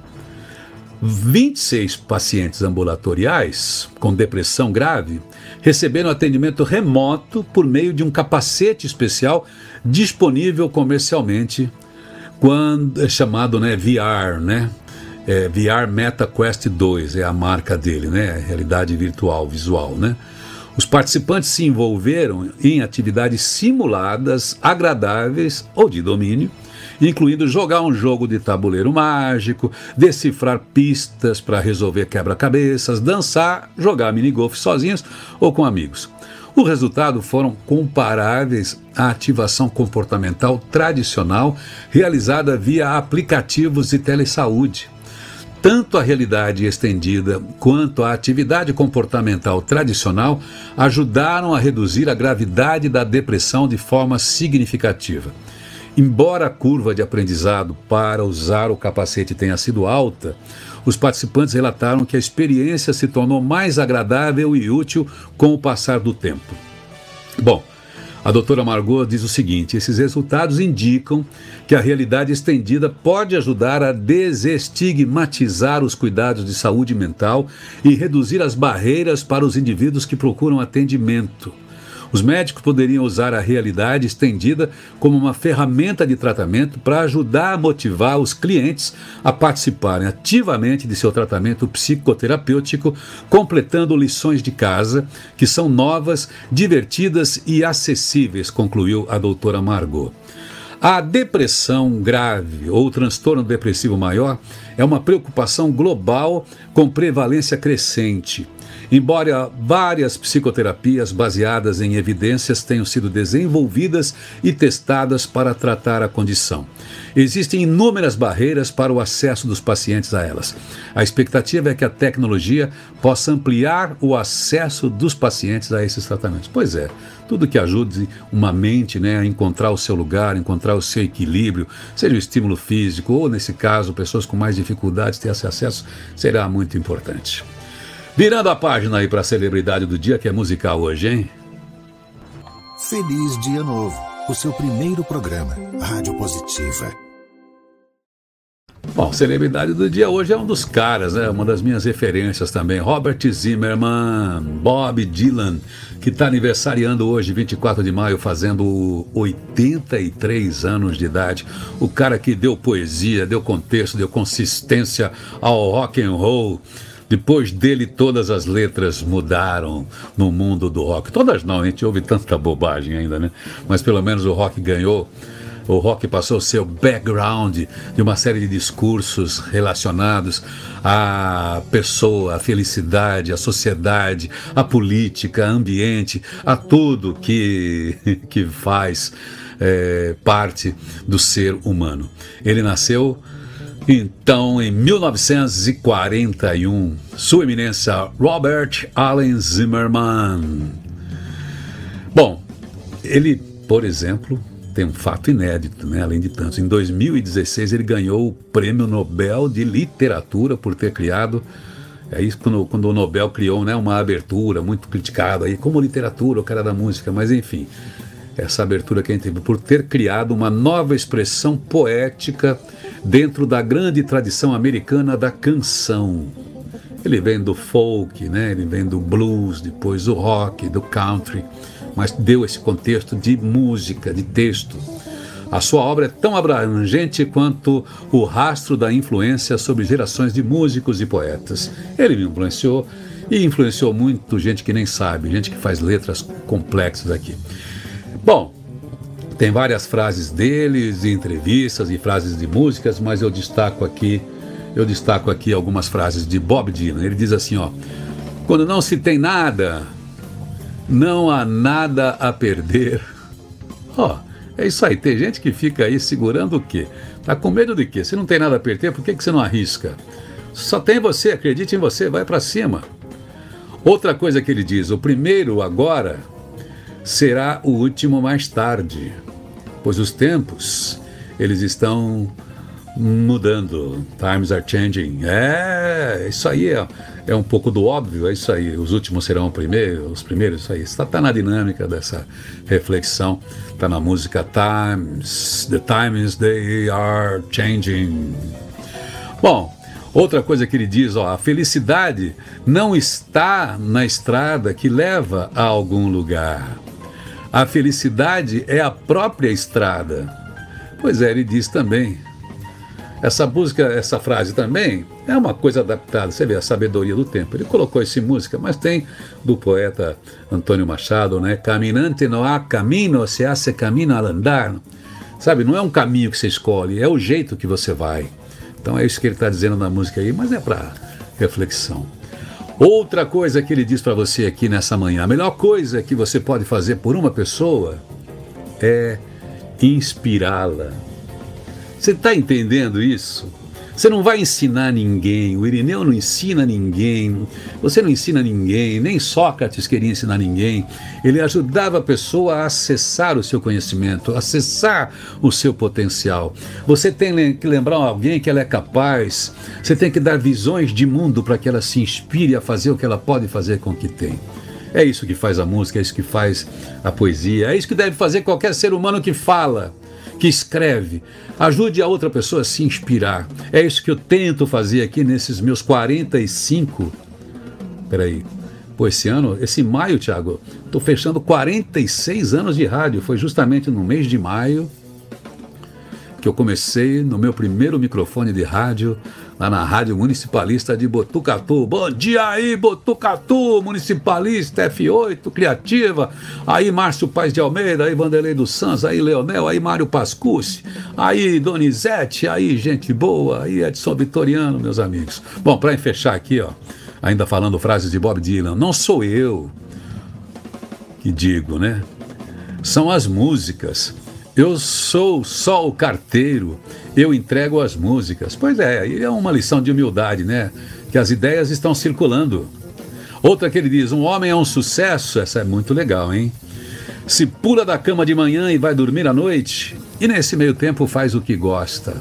26 pacientes ambulatoriais com depressão grave receberam atendimento remoto por meio de um capacete especial disponível comercialmente, chamado VR, né? VR MetaQuest 2 é a marca dele, né? Realidade virtual, visual, né? Os participantes se envolveram em atividades simuladas, agradáveis ou de domínio, incluindo jogar um jogo de tabuleiro mágico, decifrar pistas para resolver quebra-cabeças, dançar, jogar minigolf sozinhos ou com amigos. O resultado foram comparáveis à ativação comportamental tradicional realizada via aplicativos de telesaúde. Tanto a realidade estendida quanto a atividade comportamental tradicional ajudaram a reduzir a gravidade da depressão de forma significativa. Embora a curva de aprendizado para usar o capacete tenha sido alta, os participantes relataram que a experiência se tornou mais agradável e útil com o passar do tempo. Bom, a doutora Margot diz o seguinte: esses resultados indicam que a realidade estendida pode ajudar a desestigmatizar os cuidados de saúde mental e reduzir as barreiras para os indivíduos que procuram atendimento. Os médicos poderiam usar a realidade estendida como uma ferramenta de tratamento para ajudar a motivar os clientes a participarem ativamente de seu tratamento psicoterapêutico, completando lições de casa que são novas, divertidas e acessíveis, concluiu a doutora Margot. A depressão grave ou transtorno depressivo maior é uma preocupação global com prevalência crescente. Embora várias psicoterapias baseadas em evidências tenham sido desenvolvidas e testadas para tratar a condição, existem inúmeras barreiras para o acesso dos pacientes a elas. A expectativa é que a tecnologia possa ampliar o acesso dos pacientes a esses tratamentos. Pois é, tudo que ajude uma mente, a encontrar o seu lugar, encontrar o seu equilíbrio, seja o estímulo físico ou, nesse caso, pessoas com mais dificuldades ter esse acesso, será muito importante. Virando a página aí para a celebridade do dia, que é musical hoje, hein? Feliz Dia Novo, o seu primeiro programa, Rádio Positiva. Bom, celebridade do dia hoje é um dos caras, uma das minhas referências também, Robert Zimmerman, Bob Dylan, que está aniversariando hoje, 24 de maio, fazendo 83 anos de idade. O cara que deu poesia, deu contexto, deu consistência ao rock and roll. Depois dele, todas as letras mudaram no mundo do rock. Todas não, a gente ouve tanta bobagem ainda, né? Mas pelo menos o rock ganhou. O rock passou a ser o background de uma série de discursos relacionados à pessoa, à felicidade, à sociedade, à política, ao ambiente, a tudo que faz parte do ser humano. Ele nasceu então em 1941, Sua Eminência Robert Allen Zimmerman. Bom, ele, por exemplo, tem um fato inédito, além de tantos. Em 2016 ele ganhou o Prêmio Nobel de Literatura por ter criado, isso quando o Nobel criou uma abertura muito criticada aí, como literatura, o cara da música, mas enfim, essa abertura que a gente teve, por ter criado uma nova expressão poética dentro da grande tradição americana da canção. Ele vem do folk, ele vem do blues, depois do rock, do country, mas deu esse contexto de música, de texto. A sua obra é tão abrangente quanto o rastro da influência sobre gerações de músicos e poetas. Ele me influenciou e influenciou muito gente que nem sabe, gente que faz letras complexas aqui. Bom, tem várias frases dele, de entrevistas e frases de músicas, mas eu destaco aqui algumas frases de Bob Dylan. Ele diz assim, quando não se tem nada, não há nada a perder. É isso aí, tem gente que fica aí segurando o quê? Tá com medo de quê? Se não tem nada a perder, por que você não arrisca? Só tem você, acredite em você, vai para cima. Outra coisa que ele diz, o primeiro agora será o último mais tarde, pois os tempos, eles estão mudando. Times are changing. Isso aí é um pouco do óbvio, é isso aí. Os últimos serão os primeiros, isso aí. Está na dinâmica dessa reflexão, está na música Times. The times, they are changing. Bom, outra coisa que ele diz, a felicidade não está na estrada que leva a algum lugar. A felicidade é a própria estrada. Pois é, ele diz também. Essa frase também é uma coisa adaptada, você vê a sabedoria do tempo. Ele colocou isso em música, mas tem do poeta Antônio Machado, Caminante no há camino, se hace camino al andar. Sabe, não é um caminho que você escolhe, é o jeito que você vai. Então é isso que ele está dizendo na música aí, mas é para reflexão. Outra coisa que ele diz para você aqui nessa manhã, a melhor coisa que você pode fazer por uma pessoa é inspirá-la. Você está entendendo isso? Você não vai ensinar ninguém, o Irineu não ensina ninguém, você não ensina ninguém, nem Sócrates queria ensinar ninguém. Ele ajudava a pessoa a acessar o seu conhecimento, a acessar o seu potencial. Você tem que lembrar alguém que ela é capaz, você tem que dar visões de mundo para que ela se inspire a fazer o que ela pode fazer com o que tem. É isso que faz a música, é isso que faz a poesia, é isso que deve fazer qualquer ser humano que fala, que escreve. Ajude a outra pessoa a se inspirar. É isso que eu tento fazer aqui nesses meus 45. Peraí. Pô, esse maio, Thiago, estou fechando 46 anos de rádio. Foi justamente no mês de maio que eu comecei no meu primeiro microfone de rádio, lá na Rádio Municipalista de Botucatu. Bom dia aí, Botucatu, Municipalista, F8, Criativa. Aí Márcio Paes de Almeida, aí Vanderlei dos Santos, aí Leonel, aí Mário Pascucci, aí Donizete, aí gente boa, aí Edson Vitoriano, meus amigos. Bom, para fechar aqui, ó, ainda falando frases de Bob Dylan, não sou eu que digo, né? São as músicas. Eu sou só o carteiro, eu entrego as músicas. Pois é, aí é uma lição de humildade, né? Que as ideias estão circulando. Outra que ele diz, um homem é um sucesso, essa é muito legal, hein? Se pula da cama de manhã e vai dormir à noite, e nesse meio tempo faz o que gosta.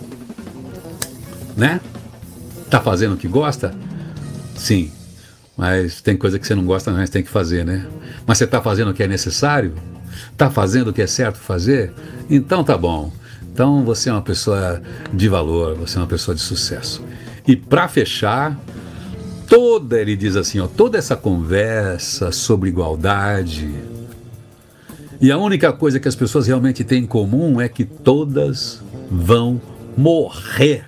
Né? Tá fazendo o que gosta? Sim, mas tem coisa que você não gosta, mas tem que fazer, né? Mas você tá fazendo o que é necessário? Tá fazendo o que é certo fazer? Então tá bom. Então você é uma pessoa de valor, você é uma pessoa de sucesso. E para fechar, ele diz assim, ó, toda essa conversa sobre igualdade, e a única coisa que as pessoas realmente têm em comum é que todas vão morrer.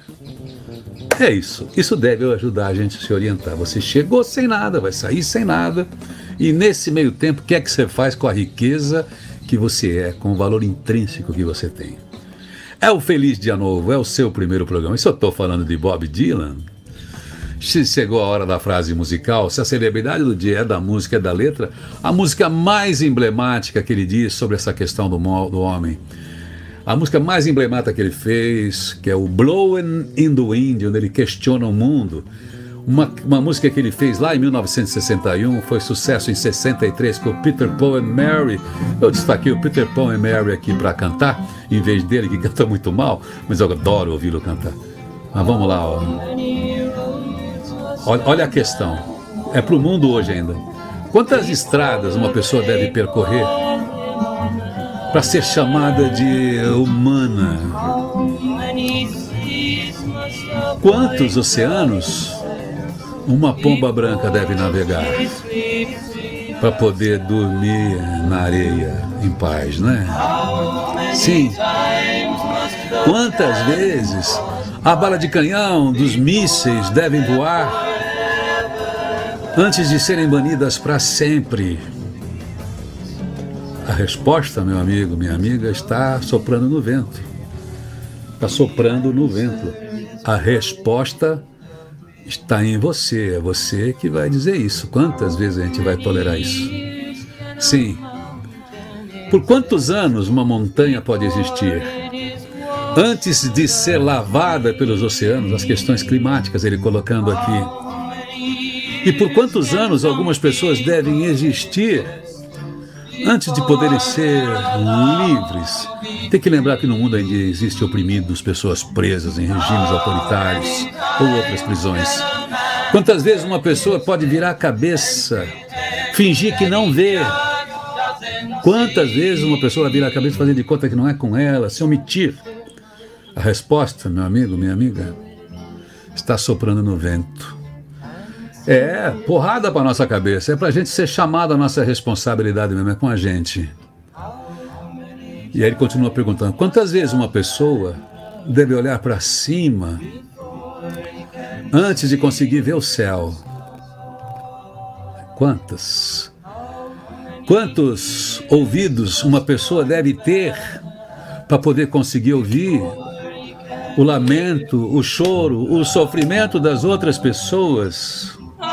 É isso. Isso deve ajudar a gente a se orientar. Você chegou sem nada, vai sair sem nada. E nesse meio tempo, o que é que você faz com a riqueza que você é, com o valor intrínseco que você tem? É o Feliz Dia Novo, é o seu primeiro programa. E se eu estou falando de Bob Dylan, se chegou a hora da frase musical, se a celebridade do dia é da música, é da letra, a música mais emblemática que ele diz sobre essa questão do homem, a música mais emblemática que ele fez, que é o Blowin' in the Wind, onde ele questiona o mundo, uma música que ele fez lá em 1961, foi sucesso em 63 com o Peter, Paul and Mary. Eu destaquei o Peter, Paul and Mary aqui para cantar, em vez dele, que canta muito mal, mas eu adoro ouvi-lo cantar. Mas vamos lá, ó. Olha a questão, é para o mundo hoje ainda. Quantas estradas uma pessoa deve percorrer para ser chamada de humana? Quantos oceanos uma pomba branca deve navegar para poder dormir na areia em paz, né? Sim. Quantas vezes a bala de canhão dos mísseis devem voar antes de serem banidas para sempre? A resposta, meu amigo, minha amiga, está soprando no vento. Está soprando no vento. A resposta está em você. É você que vai dizer isso. Quantas vezes a gente vai tolerar isso? Sim. Por quantos anos uma montanha pode existir? Antes de ser lavada pelos oceanos, as questões climáticas, ele colocando aqui. E por quantos anos algumas pessoas devem existir antes de poderem ser livres? Tem que lembrar que no mundo ainda existe oprimidos, pessoas presas em regimes autoritários ou outras prisões. Quantas vezes uma pessoa pode virar a cabeça, fingir que não vê? Quantas vezes uma pessoa vira a cabeça fazendo de conta que não é com ela, se omitir? A resposta, meu amigo, minha amiga, está soprando no vento. É, porrada para nossa cabeça. É para a gente ser chamado a nossa responsabilidade mesmo, é com a gente. E aí ele continua perguntando, quantas vezes uma pessoa deve olhar para cima antes de conseguir ver o céu? Quantos ouvidos uma pessoa deve ter para poder conseguir ouvir o lamento, o choro, o sofrimento das outras pessoas.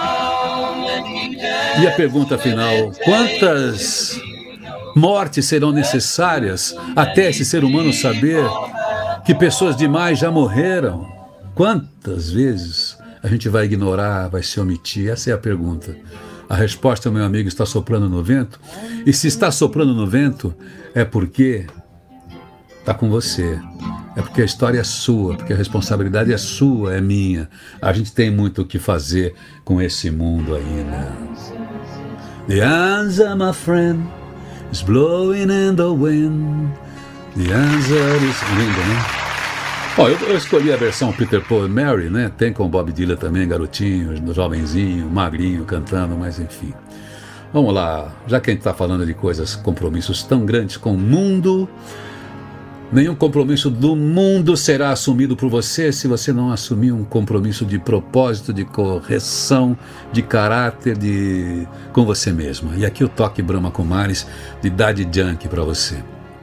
E a pergunta final: quantas mortes serão necessárias até esse ser humano saber que pessoas demais já morreram? Quantas vezes a gente vai ignorar, vai se omitir? Essa é a pergunta. A resposta, meu amigo, está soprando no vento. E se está soprando no vento, é porque está com você. É porque a história é sua, porque a responsabilidade é sua, é minha. A gente tem muito o que fazer com esse mundo ainda. The answer, my friend, is blowing in the wind. The answer is... Lindo, né? Bom, eu escolhi a versão Peter, Paul and Mary, né? Tem com Bob Dylan também, garotinho, jovenzinho, magrinho, cantando, mas enfim. Vamos lá, já que a gente está falando de coisas, compromissos tão grandes com o mundo, nenhum compromisso do mundo será assumido por você se você não assumir um compromisso de propósito, de correção, de caráter, com você mesma. E aqui o toque Brahma Kumaris de Daddy Yankee para você.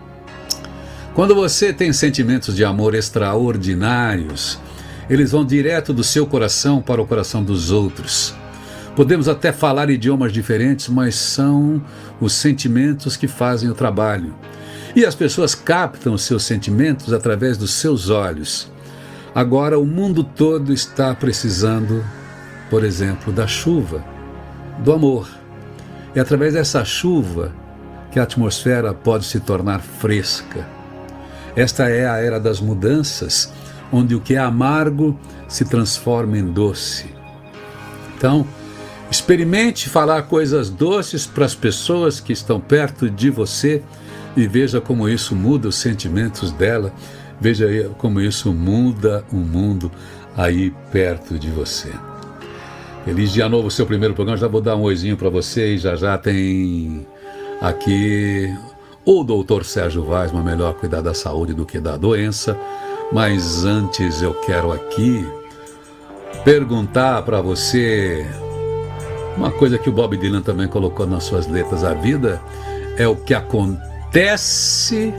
Quando você tem sentimentos de amor extraordinários, eles vão direto do seu coração para o coração dos outros. Podemos até falar idiomas diferentes, mas são os sentimentos que fazem o trabalho. E as pessoas captam os seus sentimentos através dos seus olhos. Agora o mundo todo está precisando, por exemplo, da chuva, do amor. É através dessa chuva que a atmosfera pode se tornar fresca. Esta é a era das mudanças, onde o que é amargo se transforma em doce. Então, experimente falar coisas doces para as pessoas que estão perto de você e veja como isso muda os sentimentos dela, veja como isso muda o mundo aí perto de você. Feliz dia novo, seu primeiro programa. Já vou dar um oizinho para você e já tem aqui o doutor Sérgio Vaz, mas melhor cuidar da saúde do que da doença. Mas antes eu quero aqui perguntar para você uma coisa que o Bob Dylan também colocou nas suas letras. A vida é o que acontece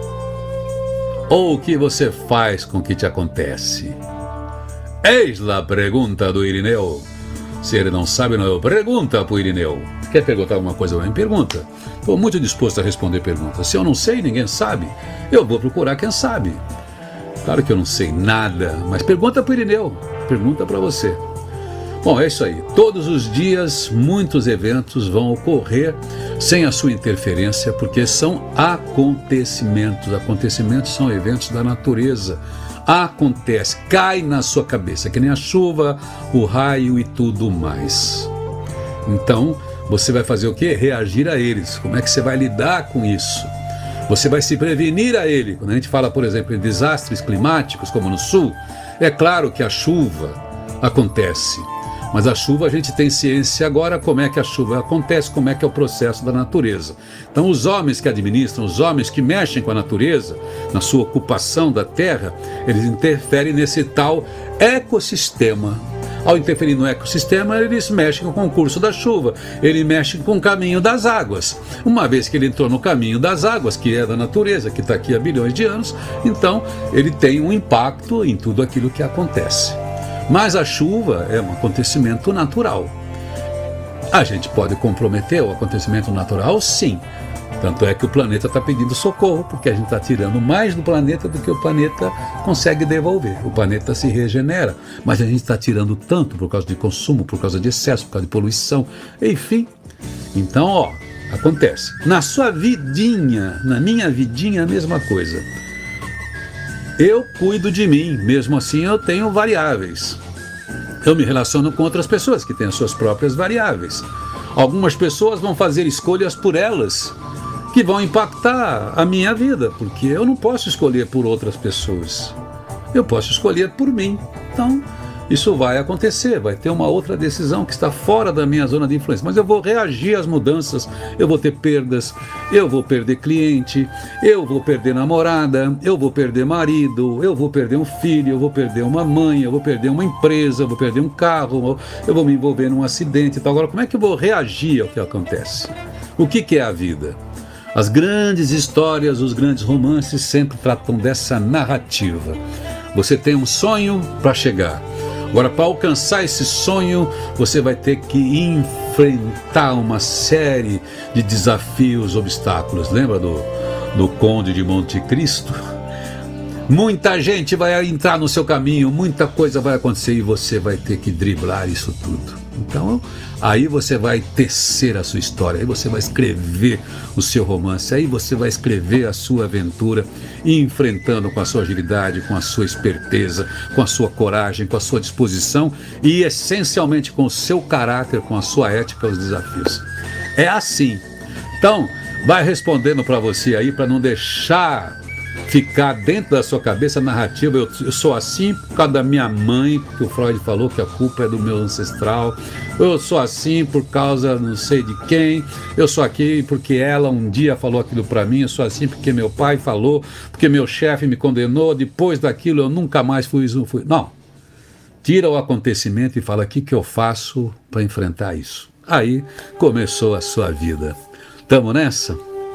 ou o que você faz com o que te acontece? Eis a pergunta do Irineu. Se ele não sabe, não eu. Pergunta para o Irineu. Quer perguntar alguma coisa para mim? Pergunta. Estou muito disposto a responder perguntas. Se eu não sei, ninguém sabe, eu vou procurar quem sabe. Claro que eu não sei nada, mas pergunta para o Irineu. Pergunta para você. Bom, é isso aí. Todos os dias, muitos eventos vão ocorrer sem a sua interferência, porque são acontecimentos. Acontecimentos são eventos da natureza. Acontece, cai na sua cabeça, que nem a chuva, o raio e tudo mais. Então, você vai fazer o quê? Reagir a eles. Como é que você vai lidar com isso? Você vai se prevenir a ele. Quando a gente fala, por exemplo, em desastres climáticos, como no sul, é claro que a chuva acontece. Mas a chuva, a gente tem ciência agora como é que a chuva acontece, como é que é o processo da natureza. Então os homens que administram, os homens que mexem com a natureza, na sua ocupação da terra, eles interferem nesse tal ecossistema. Ao interferir no ecossistema, eles mexem com o curso da chuva, eles mexem com o caminho das águas. Uma vez que ele entrou no caminho das águas, que é da natureza, que está aqui há bilhões de anos, então ele tem um impacto em tudo aquilo que acontece. Mas a chuva é um acontecimento natural. A gente pode comprometer o acontecimento natural? Sim. Tanto é que o planeta está pedindo socorro, porque a gente está tirando mais do planeta do que o planeta consegue devolver. O planeta se regenera, mas a gente está tirando tanto por causa de consumo, por causa de excesso, por causa de poluição, enfim. Então, acontece. Na sua vidinha, na minha vidinha, a mesma coisa. Eu cuido de mim, mesmo assim eu tenho variáveis. Eu me relaciono com outras pessoas que têm as suas próprias variáveis. Algumas pessoas vão fazer escolhas por elas que vão impactar a minha vida, porque eu não posso escolher por outras pessoas. Eu posso escolher por mim. Então, isso vai acontecer, vai ter uma outra decisão que está fora da minha zona de influência. Mas eu vou reagir às mudanças, eu vou ter perdas, eu vou perder cliente, eu vou perder namorada, eu vou perder marido, eu vou perder um filho, eu vou perder uma mãe, eu vou perder uma empresa, eu vou perder um carro, eu vou me envolver num acidente. Então, agora, como é que eu vou reagir ao que acontece? O que é a vida? As grandes histórias, os grandes romances sempre tratam dessa narrativa. Você tem um sonho para chegar. Agora, para alcançar esse sonho, você vai ter que enfrentar uma série de desafios, obstáculos. Lembra do Conde de Monte Cristo? Muita gente vai entrar no seu caminho, muita coisa vai acontecer e você vai ter que driblar isso tudo. Então, aí você vai tecer a sua história, aí você vai escrever o seu romance, aí você vai escrever a sua aventura, enfrentando com a sua agilidade, com a sua esperteza, com a sua coragem, com a sua disposição e, essencialmente, com o seu caráter, com a sua ética, os desafios. É assim. Então, vai respondendo para você aí, para não deixar ficar dentro da sua cabeça a narrativa. Eu sou assim por causa da minha mãe, porque o Freud falou que a culpa é do meu ancestral. Eu sou assim por causa não sei de quem. Eu sou aqui porque ela um dia falou aquilo para mim. Eu sou assim porque meu pai falou, porque meu chefe me condenou. Depois daquilo eu nunca mais fui. Não. Tira o acontecimento e fala: o que eu faço para enfrentar isso? Aí começou a sua vida. Tamo nessa?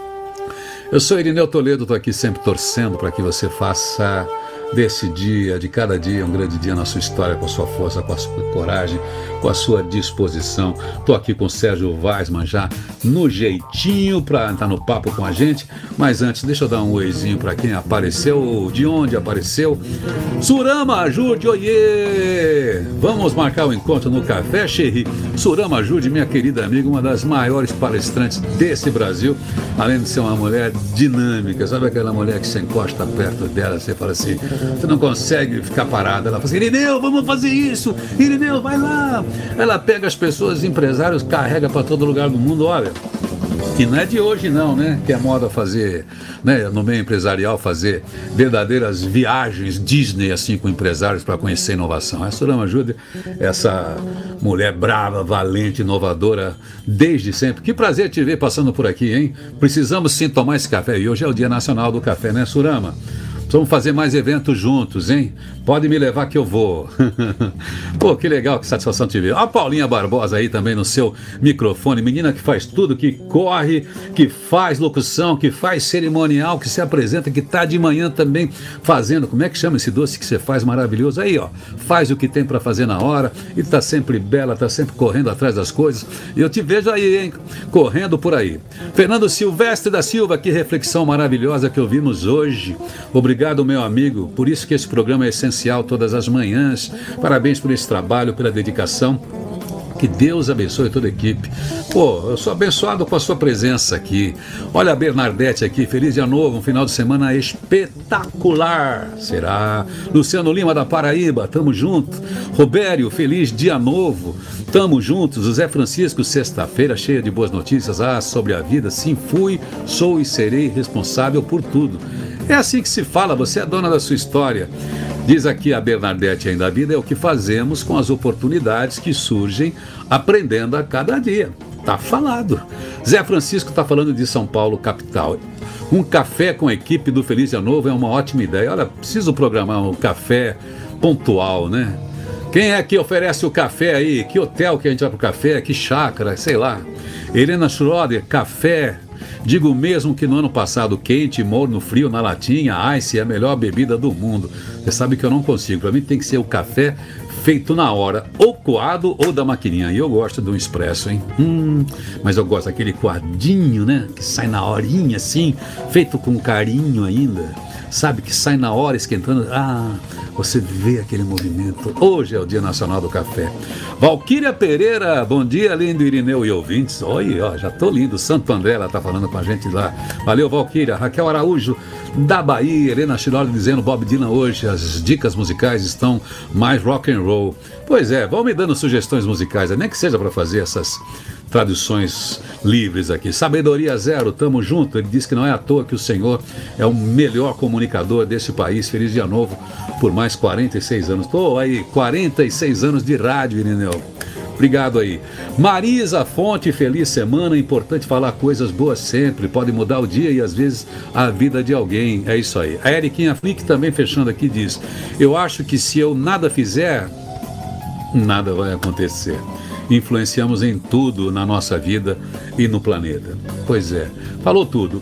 Eu sou Irineu Toledo, estou aqui sempre torcendo para que você faça desse dia, de cada dia, um grande dia na sua história, com a sua força, com a sua coragem, com a sua disposição. Estou aqui com o Sérgio Weisman já no jeitinho para estar no papo com a gente, mas antes deixa eu dar um oizinho para quem apareceu, de onde apareceu. Surama Ajude, oiê! Vamos marcar o encontro no Café Cherry. Surama Ajude, minha querida amiga, uma das maiores palestrantes desse Brasil, além de ser uma mulher dinâmica. Sabe aquela mulher que você encosta perto dela, você fala assim, você não consegue ficar parada. Ela fala assim: Irineu, vamos fazer isso, Irineu, vai lá. Ela pega as pessoas, empresários, carrega para todo lugar do mundo. Olha, e não é de hoje não, né? Que é moda fazer, né, no meio empresarial, fazer verdadeiras viagens Disney assim com empresários para conhecer inovação. A Surama Ajude, essa mulher brava, valente, inovadora desde sempre. Que prazer te ver passando por aqui, hein? Precisamos sim tomar esse café. E hoje é o Dia Nacional do Café, né, Surama? Vamos fazer mais eventos juntos, hein? Pode me levar que eu vou. Pô, que legal, que satisfação te ver. A Paulinha Barbosa aí também no seu microfone. Menina que faz tudo, que corre, que faz locução, que faz cerimonial, que se apresenta, que tá de manhã também fazendo. Como é que chama esse doce que você faz maravilhoso? Aí, ó, faz o que tem pra fazer na hora e tá sempre bela, tá sempre correndo atrás das coisas. E eu te vejo aí, hein? Correndo por aí. Fernando Silvestre da Silva, que reflexão maravilhosa que ouvimos hoje. Obrigado, meu amigo. Por isso que esse programa é essencial todas as manhãs. Parabéns por esse trabalho, pela dedicação. Que Deus abençoe toda a equipe. Pô, eu sou abençoado com a sua presença aqui. Olha a Bernadette aqui, feliz dia novo, um final de semana espetacular. Será? Luciano Lima da Paraíba, tamo junto. Robério, feliz dia novo. Tamo juntos. José Francisco, sexta-feira cheia de boas notícias. Sobre a vida, sim, fui, sou e serei responsável por tudo. É assim que se fala, você é dona da sua história. Diz aqui a Bernadette ainda: a vida é o que fazemos com as oportunidades que surgem aprendendo a cada dia. Tá falado. Zé Francisco tá falando de São Paulo, capital. Um café com a equipe do Feliz Dia Novo é uma ótima ideia. Olha, preciso programar um café pontual, né? Quem é que oferece o café aí? Que hotel que a gente vai pro café? Que chácara? Sei lá. Helena Schroeder, café. Digo mesmo que no ano passado, quente, morno, frio, na latinha, Ice é a melhor bebida do mundo. Você sabe que eu não consigo. Para mim tem que ser o café feito na hora, ou coado ou da maquininha. E eu gosto do expresso, hein? Mas eu gosto daquele coadinho, né? Que sai na horinha assim, feito com carinho ainda. Sabe, que sai na hora esquentando. Você vê aquele movimento. Hoje é o Dia Nacional do Café. Valquíria Pereira, bom dia, lindo Irineu e ouvintes. Olha, ó, já tô lindo. Santo André, ela tá falando com a gente lá. Valeu, Valquíria. Raquel Araújo, da Bahia. Helena Chiroli dizendo: Bob Dylan hoje, as dicas musicais estão mais rock and roll. Pois é, vão me dando sugestões musicais, nem que seja para fazer essas traduções livres aqui. Sabedoria Zero, tamo junto. Ele diz que não é à toa que o senhor é o melhor comunicador desse país. Feliz dia novo por mais 46 anos. Tô aí, 46 anos de rádio, Irineu. Obrigado aí. Marisa Fonte, feliz semana. Importante falar coisas boas sempre. Pode mudar o dia e às vezes a vida de alguém. É isso aí. A Eriquinha Flick também fechando aqui diz: eu acho que se eu nada fizer, nada vai acontecer. influenciamos em tudo na nossa vida e no planeta. Pois é, falou tudo.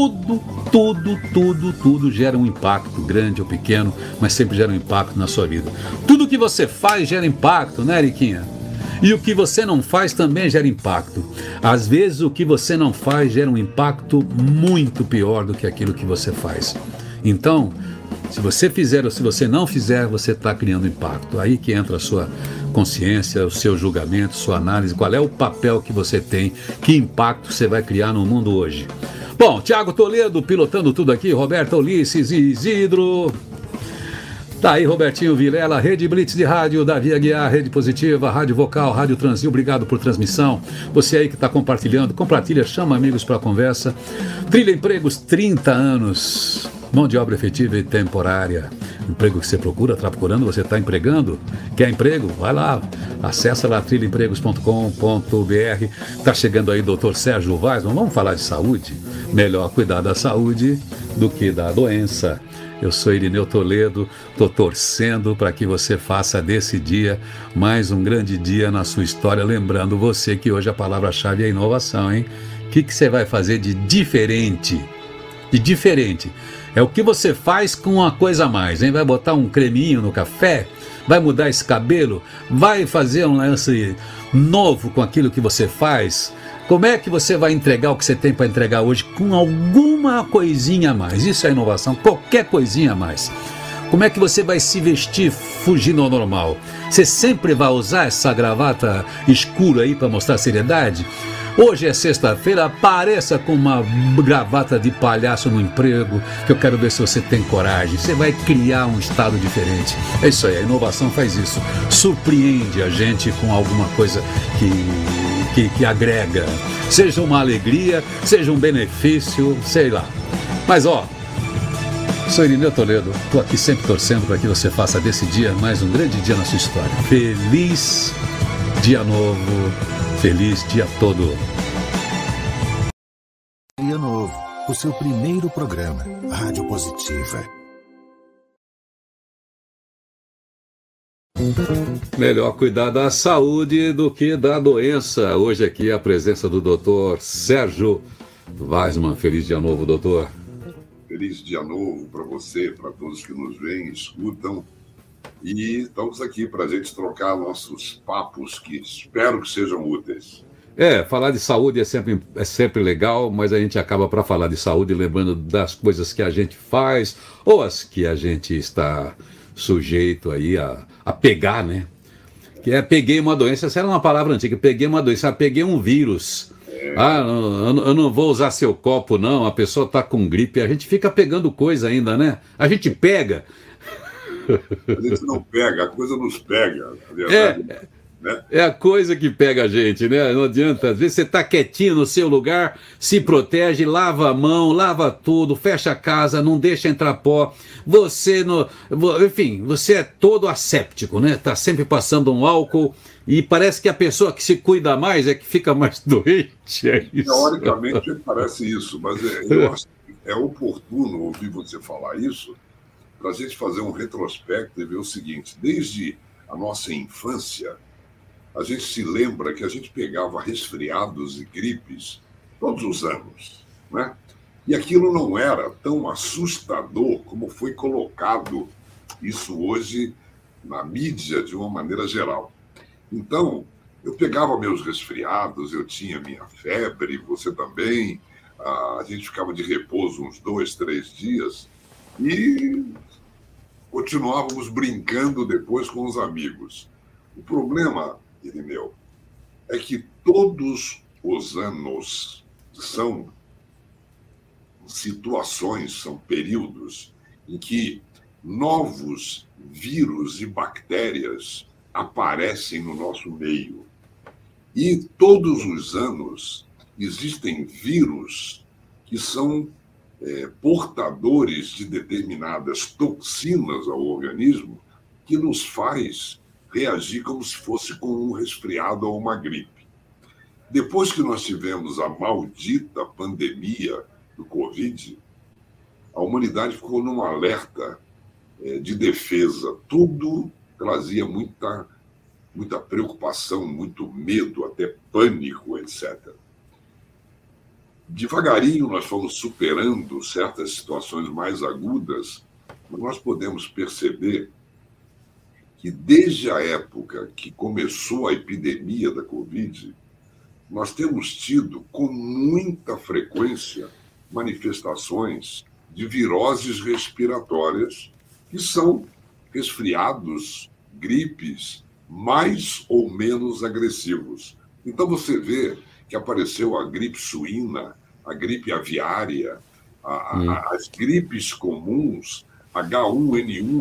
Tudo gera um impacto, grande ou pequeno, mas sempre gera um impacto na sua vida. Tudo que você faz gera impacto, né, Eriquinha? E o que você não faz também gera impacto. Às vezes o que você não faz gera um impacto muito pior do que aquilo que você faz. Então, se você fizer ou se você não fizer, você está criando impacto. Aí que entra a sua consciência, o seu julgamento, sua análise, qual é o papel que você tem, que impacto você vai criar no mundo hoje. Bom, Tiago Toledo pilotando tudo aqui, Roberto Ulisses e Isidro. Tá aí, Robertinho Vilela, Rede Blitz de Rádio, Davi Aguiar, Rede Positiva, Rádio Vocal, Rádio Transil, obrigado por transmissão. Você aí que está compartilhando, compartilha, chama amigos para a conversa. Trilha Empregos, 30 anos, mão de obra efetiva e temporária. Emprego que você procura, está procurando, você está empregando? Quer emprego? Vai lá, acessa lá trilhaempregos.com.br. Está chegando aí Dr. Sérgio Weisman, vamos falar de saúde? Melhor cuidar da saúde do que da doença. Eu sou Irineu Toledo, estou torcendo para que você faça desse dia mais um grande dia na sua história, lembrando você que hoje a palavra-chave é inovação, hein? O que você vai fazer de diferente? De diferente. É o que você faz com uma coisa a mais, hein? Vai botar um creminho no café? Vai mudar esse cabelo? Vai fazer um lance novo com aquilo que você faz? Como é que você vai entregar o que você tem para entregar hoje com alguma coisinha a mais? Isso é inovação, qualquer coisinha a mais. Como é que você vai se vestir fugindo ao normal? Você sempre vai usar essa gravata escura aí para mostrar seriedade? Hoje é sexta-feira, apareça com uma gravata de palhaço no emprego, que eu quero ver se você tem coragem. Você vai criar um estado diferente. É isso aí, a inovação faz isso. Surpreende a gente com alguma coisa que agrega. Seja uma alegria, seja um benefício, sei lá. Mas sou Irineu Toledo, estou aqui sempre torcendo para que você faça desse dia mais um grande dia na sua história. Feliz dia novo, feliz dia todo. Dia novo, o seu primeiro programa, Rádio Positiva. Melhor cuidar da saúde do que da doença. Hoje aqui a presença do Dr. Sérgio Weisman. Feliz dia novo, doutor. Feliz dia novo para você, para todos que nos veem, escutam. E estamos aqui para a gente trocar nossos papos, que espero que sejam úteis. Falar de saúde é sempre legal, mas a gente acaba para falar de saúde lembrando das coisas que a gente faz ou as que a gente está sujeito aí a pegar, né? Que peguei uma doença, essa era uma palavra antiga, peguei uma doença, peguei um vírus. Eu não vou usar seu copo não, a pessoa está com gripe, a gente fica pegando coisa ainda, né? A gente pega. A gente não pega, a coisa nos pega, na verdade. Né? É a coisa que pega a gente, né? Não adianta. Às vezes você está quietinho no seu lugar, se protege, lava a mão, lava tudo, fecha a casa, não deixa entrar pó. Você é todo asséptico, né? Está sempre passando um álcool e parece que a pessoa que se cuida mais é que fica mais doente. É isso. Teoricamente parece isso, mas eu acho que é oportuno ouvir você falar isso para a gente fazer um retrospecto e ver o seguinte: desde a nossa infância, a gente se lembra que a gente pegava resfriados e gripes todos os anos, né? E aquilo não era tão assustador como foi colocado isso hoje na mídia de uma maneira geral. Então, eu pegava meus resfriados, eu tinha minha febre, você também, a gente ficava de repouso uns 2, 3 dias e continuávamos brincando depois com os amigos. O problema, Irineu, é que todos os anos são situações, são períodos em que novos vírus e bactérias aparecem no nosso meio. E todos os anos existem vírus que são portadores de determinadas toxinas ao organismo que nos faz reagir como se fosse com um resfriado ou uma gripe. Depois que nós tivemos a maldita pandemia do Covid, a humanidade ficou num alerta de defesa. Tudo trazia muita muita preocupação, muito medo, até pânico, etc. Devagarinho nós fomos superando certas situações mais agudas, mas nós podemos perceber que desde a época que começou a epidemia da Covid, nós temos tido com muita frequência manifestações de viroses respiratórias, que são resfriados, gripes, mais ou menos agressivos. Então você vê que apareceu a gripe suína, a gripe aviária, as gripes comuns, H1N1,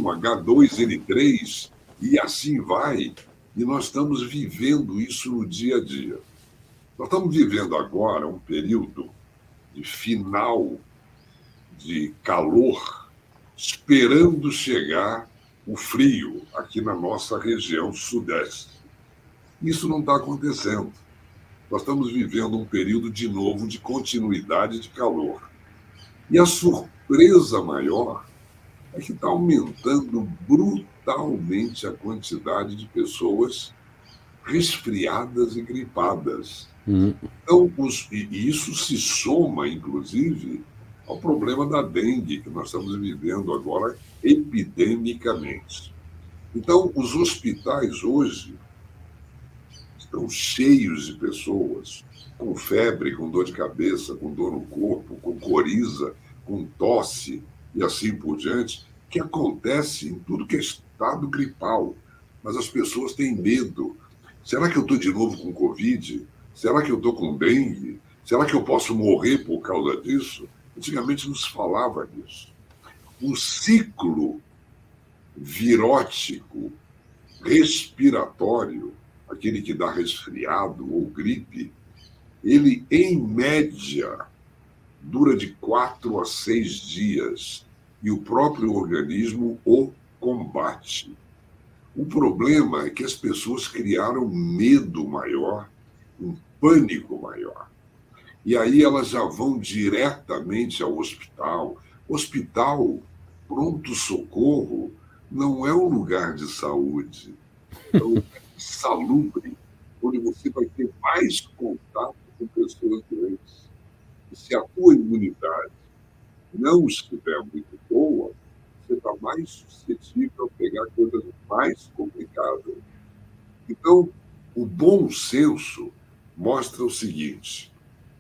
H2N3, e assim vai. E nós estamos vivendo isso no dia a dia. Nós estamos vivendo agora um período de final de calor, esperando chegar o frio aqui na nossa região sudeste. Isso não está acontecendo. Nós estamos vivendo um período, de novo, de continuidade de calor. E a surpresa maior é que está aumentando brutalmente a quantidade de pessoas resfriadas e gripadas. Então, e isso se soma, inclusive, ao problema da dengue, que nós estamos vivendo agora epidemicamente. Então, os hospitais hoje estão cheios de pessoas com febre, com dor de cabeça, com dor no corpo, com coriza, com tosse e assim por diante, que acontece em tudo que é estado gripal. Mas as pessoas têm medo. Será que eu estou de novo com Covid? Será que eu estou com dengue? Será que eu posso morrer por causa disso? Antigamente não se falava disso. O ciclo virótico, respiratório, aquele que dá resfriado ou gripe, ele, em média, dura de 4 a 6 dias e o próprio organismo o combate. O problema é que as pessoas criaram um medo maior, um pânico maior. E aí elas já vão diretamente ao hospital. Hospital, pronto-socorro, não é um lugar de saúde, é um lugar insalubre, onde você vai ter mais contato com pessoas doentes. E se a tua imunidade não estiver muito boa, você está mais suscetível a pegar coisas mais complicadas. Então, o bom senso mostra o seguinte: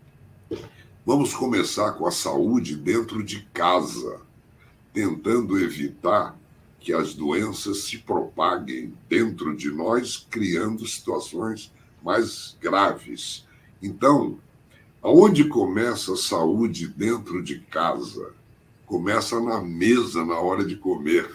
vamos começar com a saúde dentro de casa, tentando evitar que as doenças se propaguem dentro de nós, criando situações mais graves. Então, aonde começa a saúde dentro de casa? Começa na mesa, na hora de comer.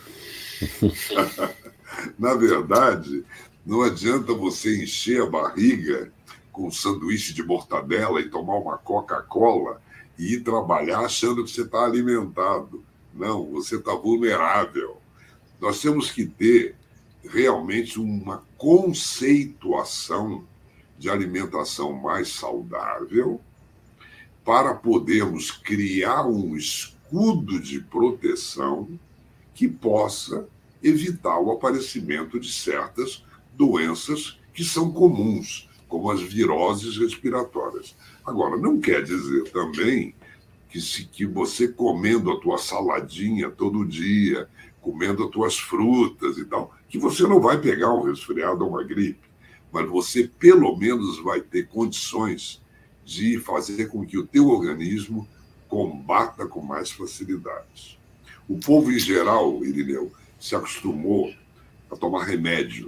Na verdade, não adianta você encher a barriga com um sanduíche de mortadela e tomar uma Coca-Cola e ir trabalhar achando que você está alimentado. Não, você está vulnerável. Nós temos que ter realmente uma conceituação de alimentação mais saudável para podermos criar um escudo de proteção que possa evitar o aparecimento de certas doenças que são comuns, como as viroses respiratórias. Agora, não quer dizer também que você comendo a tua saladinha todo dia, comendo as tuas frutas e tal, que você não vai pegar um resfriado ou uma gripe, mas você pelo menos vai ter condições de fazer com que o teu organismo combata com mais facilidade. O povo em geral, Irineu, se acostumou a tomar remédio.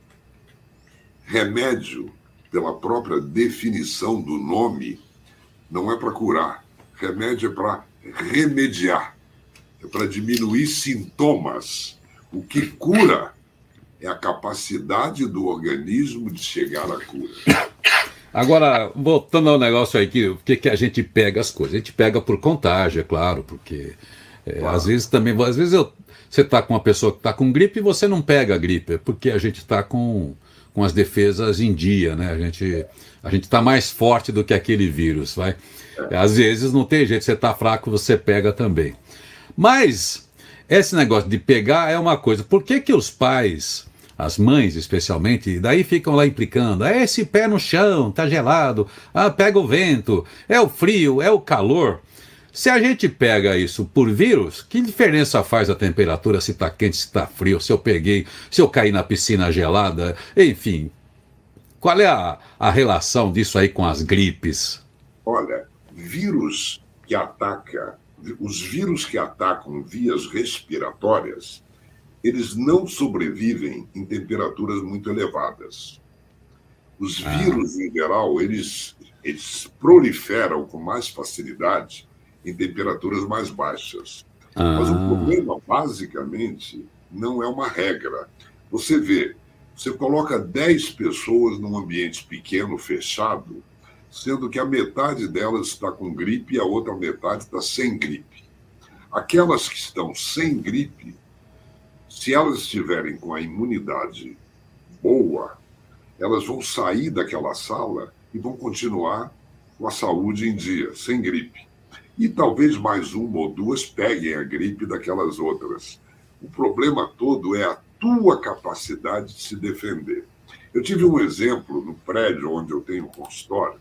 Remédio, pela própria definição do nome, não é para curar. Remédio é para remediar, é para diminuir sintomas. O que cura é a capacidade do organismo de chegar à cura. Agora, voltando ao negócio aí, que a gente pega as coisas? A gente pega por contágio, é claro, porque claro. Às vezes você está com uma pessoa que está com gripe e você não pega a gripe, porque a gente está com as defesas em dia, né? A gente está mais forte do que aquele vírus, vai? Às vezes não tem jeito, você está fraco, você pega também. Mas esse negócio de pegar é uma coisa. Por que os pais, as mães especialmente, e daí ficam lá implicando, é esse pé no chão, tá gelado, pega o vento, é o frio, é o calor. Se a gente pega isso por vírus, que diferença faz a temperatura, se está quente, se está frio, se eu caí na piscina gelada, enfim. Qual é a relação disso aí com as gripes? Olha, os vírus que atacam vias respiratórias, eles não sobrevivem em temperaturas muito elevadas. Os vírus, em geral, eles proliferam com mais facilidade em temperaturas mais baixas. Mas o problema, basicamente, não é uma regra. Você coloca 10 pessoas num ambiente pequeno, fechado, sendo que a metade delas está com gripe e a outra metade está sem gripe. Aquelas que estão sem gripe, se elas estiverem com a imunidade boa, elas vão sair daquela sala e vão continuar com a saúde em dia, sem gripe. E talvez mais uma ou duas peguem a gripe daquelas outras. O problema todo é a tua capacidade de se defender. Eu tive um exemplo no prédio onde eu tenho um consultório.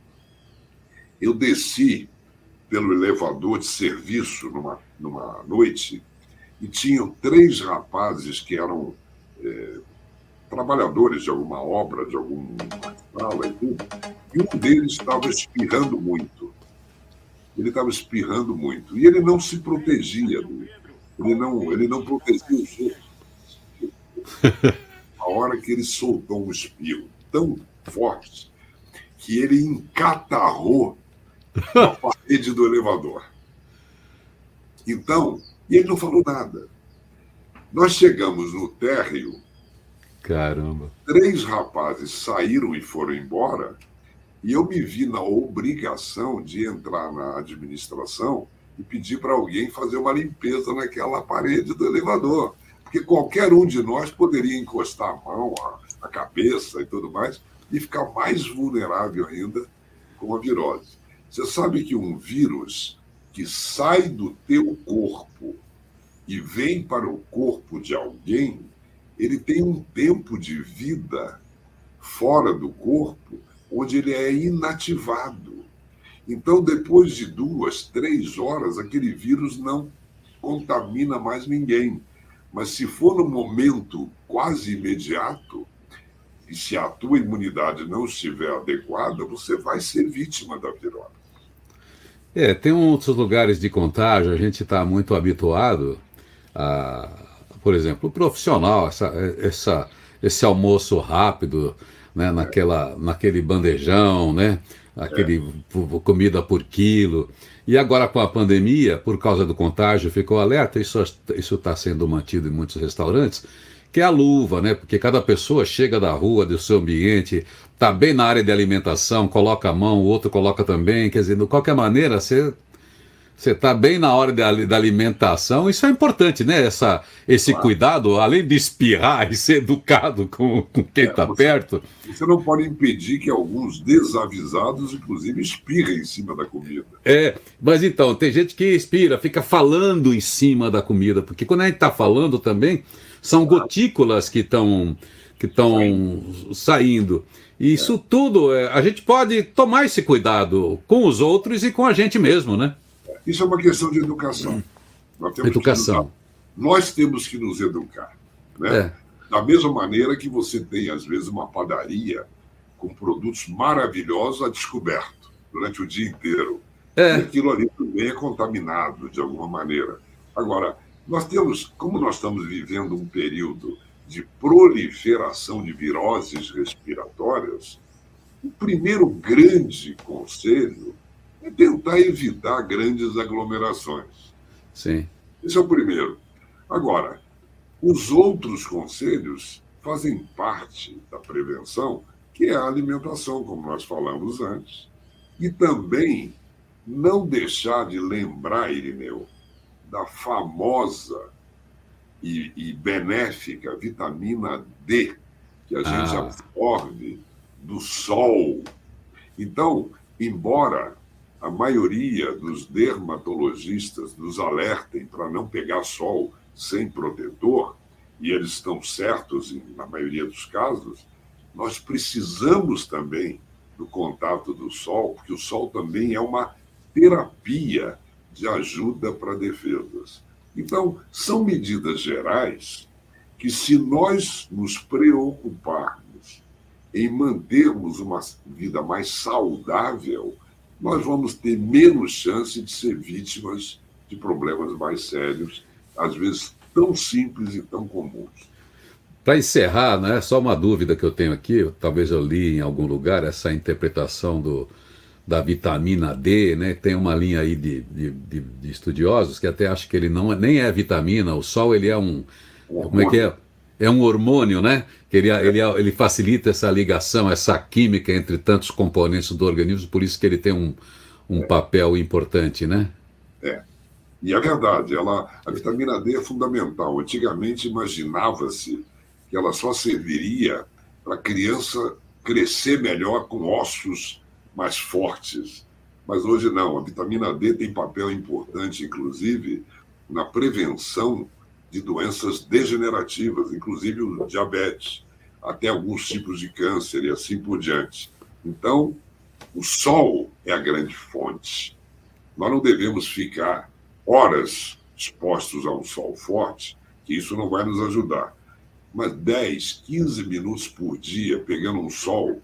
Eu desci pelo elevador de serviço numa noite e tinham 3 rapazes que eram trabalhadores de alguma obra, de alguma sala e tudo, e um deles estava espirrando muito. Ele estava espirrando muito. E ele não se protegia. Ele não protegia os outros. A hora que ele soltou um espirro tão forte que ele encatarrou a parede do elevador. Então, e ele não falou nada. Nós chegamos no térreo. Caramba. 3 rapazes saíram e foram embora. E eu me vi na obrigação de entrar na administração e pedir para alguém fazer uma limpeza naquela parede do elevador. Porque qualquer um de nós poderia encostar a mão, a cabeça e tudo mais, e ficar mais vulnerável ainda com a virose. Você sabe que um vírus que sai do teu corpo e vem para o corpo de alguém, ele tem um tempo de vida fora do corpo onde ele é inativado. Então, depois de 2, 3 horas, aquele vírus não contamina mais ninguém. Mas se for num momento quase imediato, e se a tua imunidade não estiver adequada, você vai ser vítima da virose. Tem outros lugares de contágio, a gente está muito habituado a, por exemplo, o profissional, esse almoço rápido, né, naquele bandejão, né, comida por quilo. E agora com a pandemia, por causa do contágio, ficou alerta, isso está sendo mantido em muitos restaurantes, que é a luva, né? Porque cada pessoa chega da rua, do seu ambiente, está bem na área de alimentação, coloca a mão, o outro coloca também, quer dizer, de qualquer maneira, você está bem na hora da alimentação, isso é importante, né? Esse cuidado, além de espirrar e ser educado com quem está perto. Você não pode impedir que alguns desavisados, inclusive, espirrem em cima da comida. Mas então, tem gente que espira, fica falando em cima da comida, porque quando a gente está falando também, são gotículas que estão saindo. E isso tudo, a gente pode tomar esse cuidado com os outros e com a gente mesmo, né? Isso é uma questão de educação. Nós temos que nos educar. Né? Da mesma maneira que você tem, às vezes, uma padaria com produtos maravilhosos a descoberto durante o dia inteiro. E aquilo ali também é contaminado, de alguma maneira. Agora, como nós estamos vivendo um período de proliferação de viroses respiratórias, o primeiro grande conselho é tentar evitar grandes aglomerações. Sim. Esse é o primeiro. Agora, os outros conselhos fazem parte da prevenção, que é a alimentação, como nós falamos antes, e também não deixar de lembrar, Irineu, da famosa e benéfica vitamina D, que a gente absorve do sol. Então, embora a maioria dos dermatologistas nos alertem para não pegar sol sem protetor, e eles estão certos na maioria dos casos, nós precisamos também do contato do sol, porque o sol também é uma terapia de ajuda para defesas. Então, são medidas gerais que, se nós nos preocuparmos em mantermos uma vida mais saudável, nós vamos ter menos chance de ser vítimas de problemas mais sérios, às vezes tão simples e tão comuns. Para encerrar, né, só uma dúvida que eu tenho aqui, talvez eu li em algum lugar essa interpretação da vitamina D, né? Tem uma linha aí de estudiosos que até acham que ele nem é vitamina, o sol ele é como é que é? É um hormônio, né? Que ele facilita essa ligação, essa química entre tantos componentes do organismo, por isso que ele tem um papel importante, né? E é verdade, a vitamina D é fundamental. Antigamente imaginava-se que ela só serviria para a criança crescer melhor com ossos mais fortes. Mas hoje não, a vitamina D tem papel importante, inclusive, na prevenção de doenças degenerativas, inclusive o diabetes, até alguns tipos de câncer e assim por diante. Então, o sol é a grande fonte. Nós não devemos ficar horas expostos a um sol forte, que isso não vai nos ajudar. Mas 10, 15 minutos por dia pegando um sol,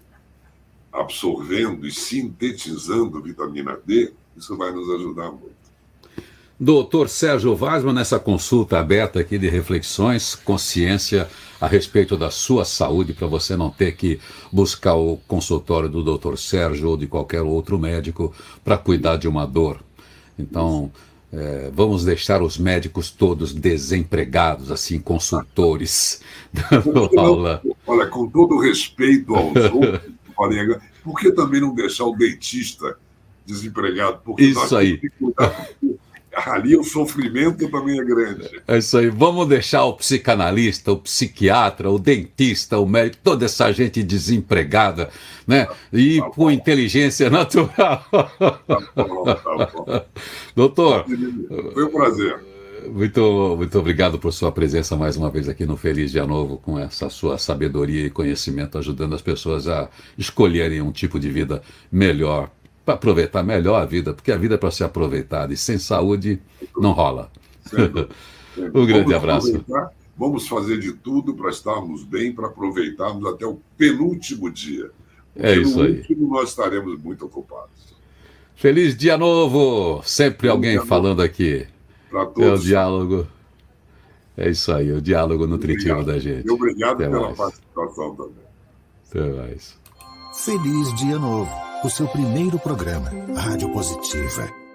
absorvendo e sintetizando vitamina D, isso vai nos ajudar muito. Doutor Sérgio Waisman, nessa consulta aberta aqui de reflexões, consciência a respeito da sua saúde, para você não ter que buscar o consultório do doutor Sérgio ou de qualquer outro médico para cuidar de uma dor. Então, vamos deixar os médicos todos desempregados, assim, consultores, dando aula. Olha, com todo respeito aos outros, por que também não deixar o dentista desempregado? Porque isso aí. Ali o sofrimento também é grande. É isso aí. Vamos deixar o psicanalista, o psiquiatra, o dentista, o médico, toda essa gente desempregada, né? E com inteligência natural. Tá bom. Doutor, foi um prazer. Muito obrigado por sua presença mais uma vez aqui no Feliz Dia Novo, com essa sua sabedoria e conhecimento, ajudando as pessoas a escolherem um tipo de vida melhor, para aproveitar melhor a vida, porque a vida é para ser aproveitada e sem saúde não rola. Um grande abraço. Vamos fazer de tudo para estarmos bem, para aproveitarmos até o penúltimo dia. É isso aí. No último nós estaremos muito ocupados. Feliz Dia Novo! Sempre alguém falando aqui. Para todos. É o diálogo. É isso aí, o diálogo nutritivo da gente. E obrigado pela participação também. Até mais. Feliz Dia Novo, o seu primeiro programa, Rádio Positiva.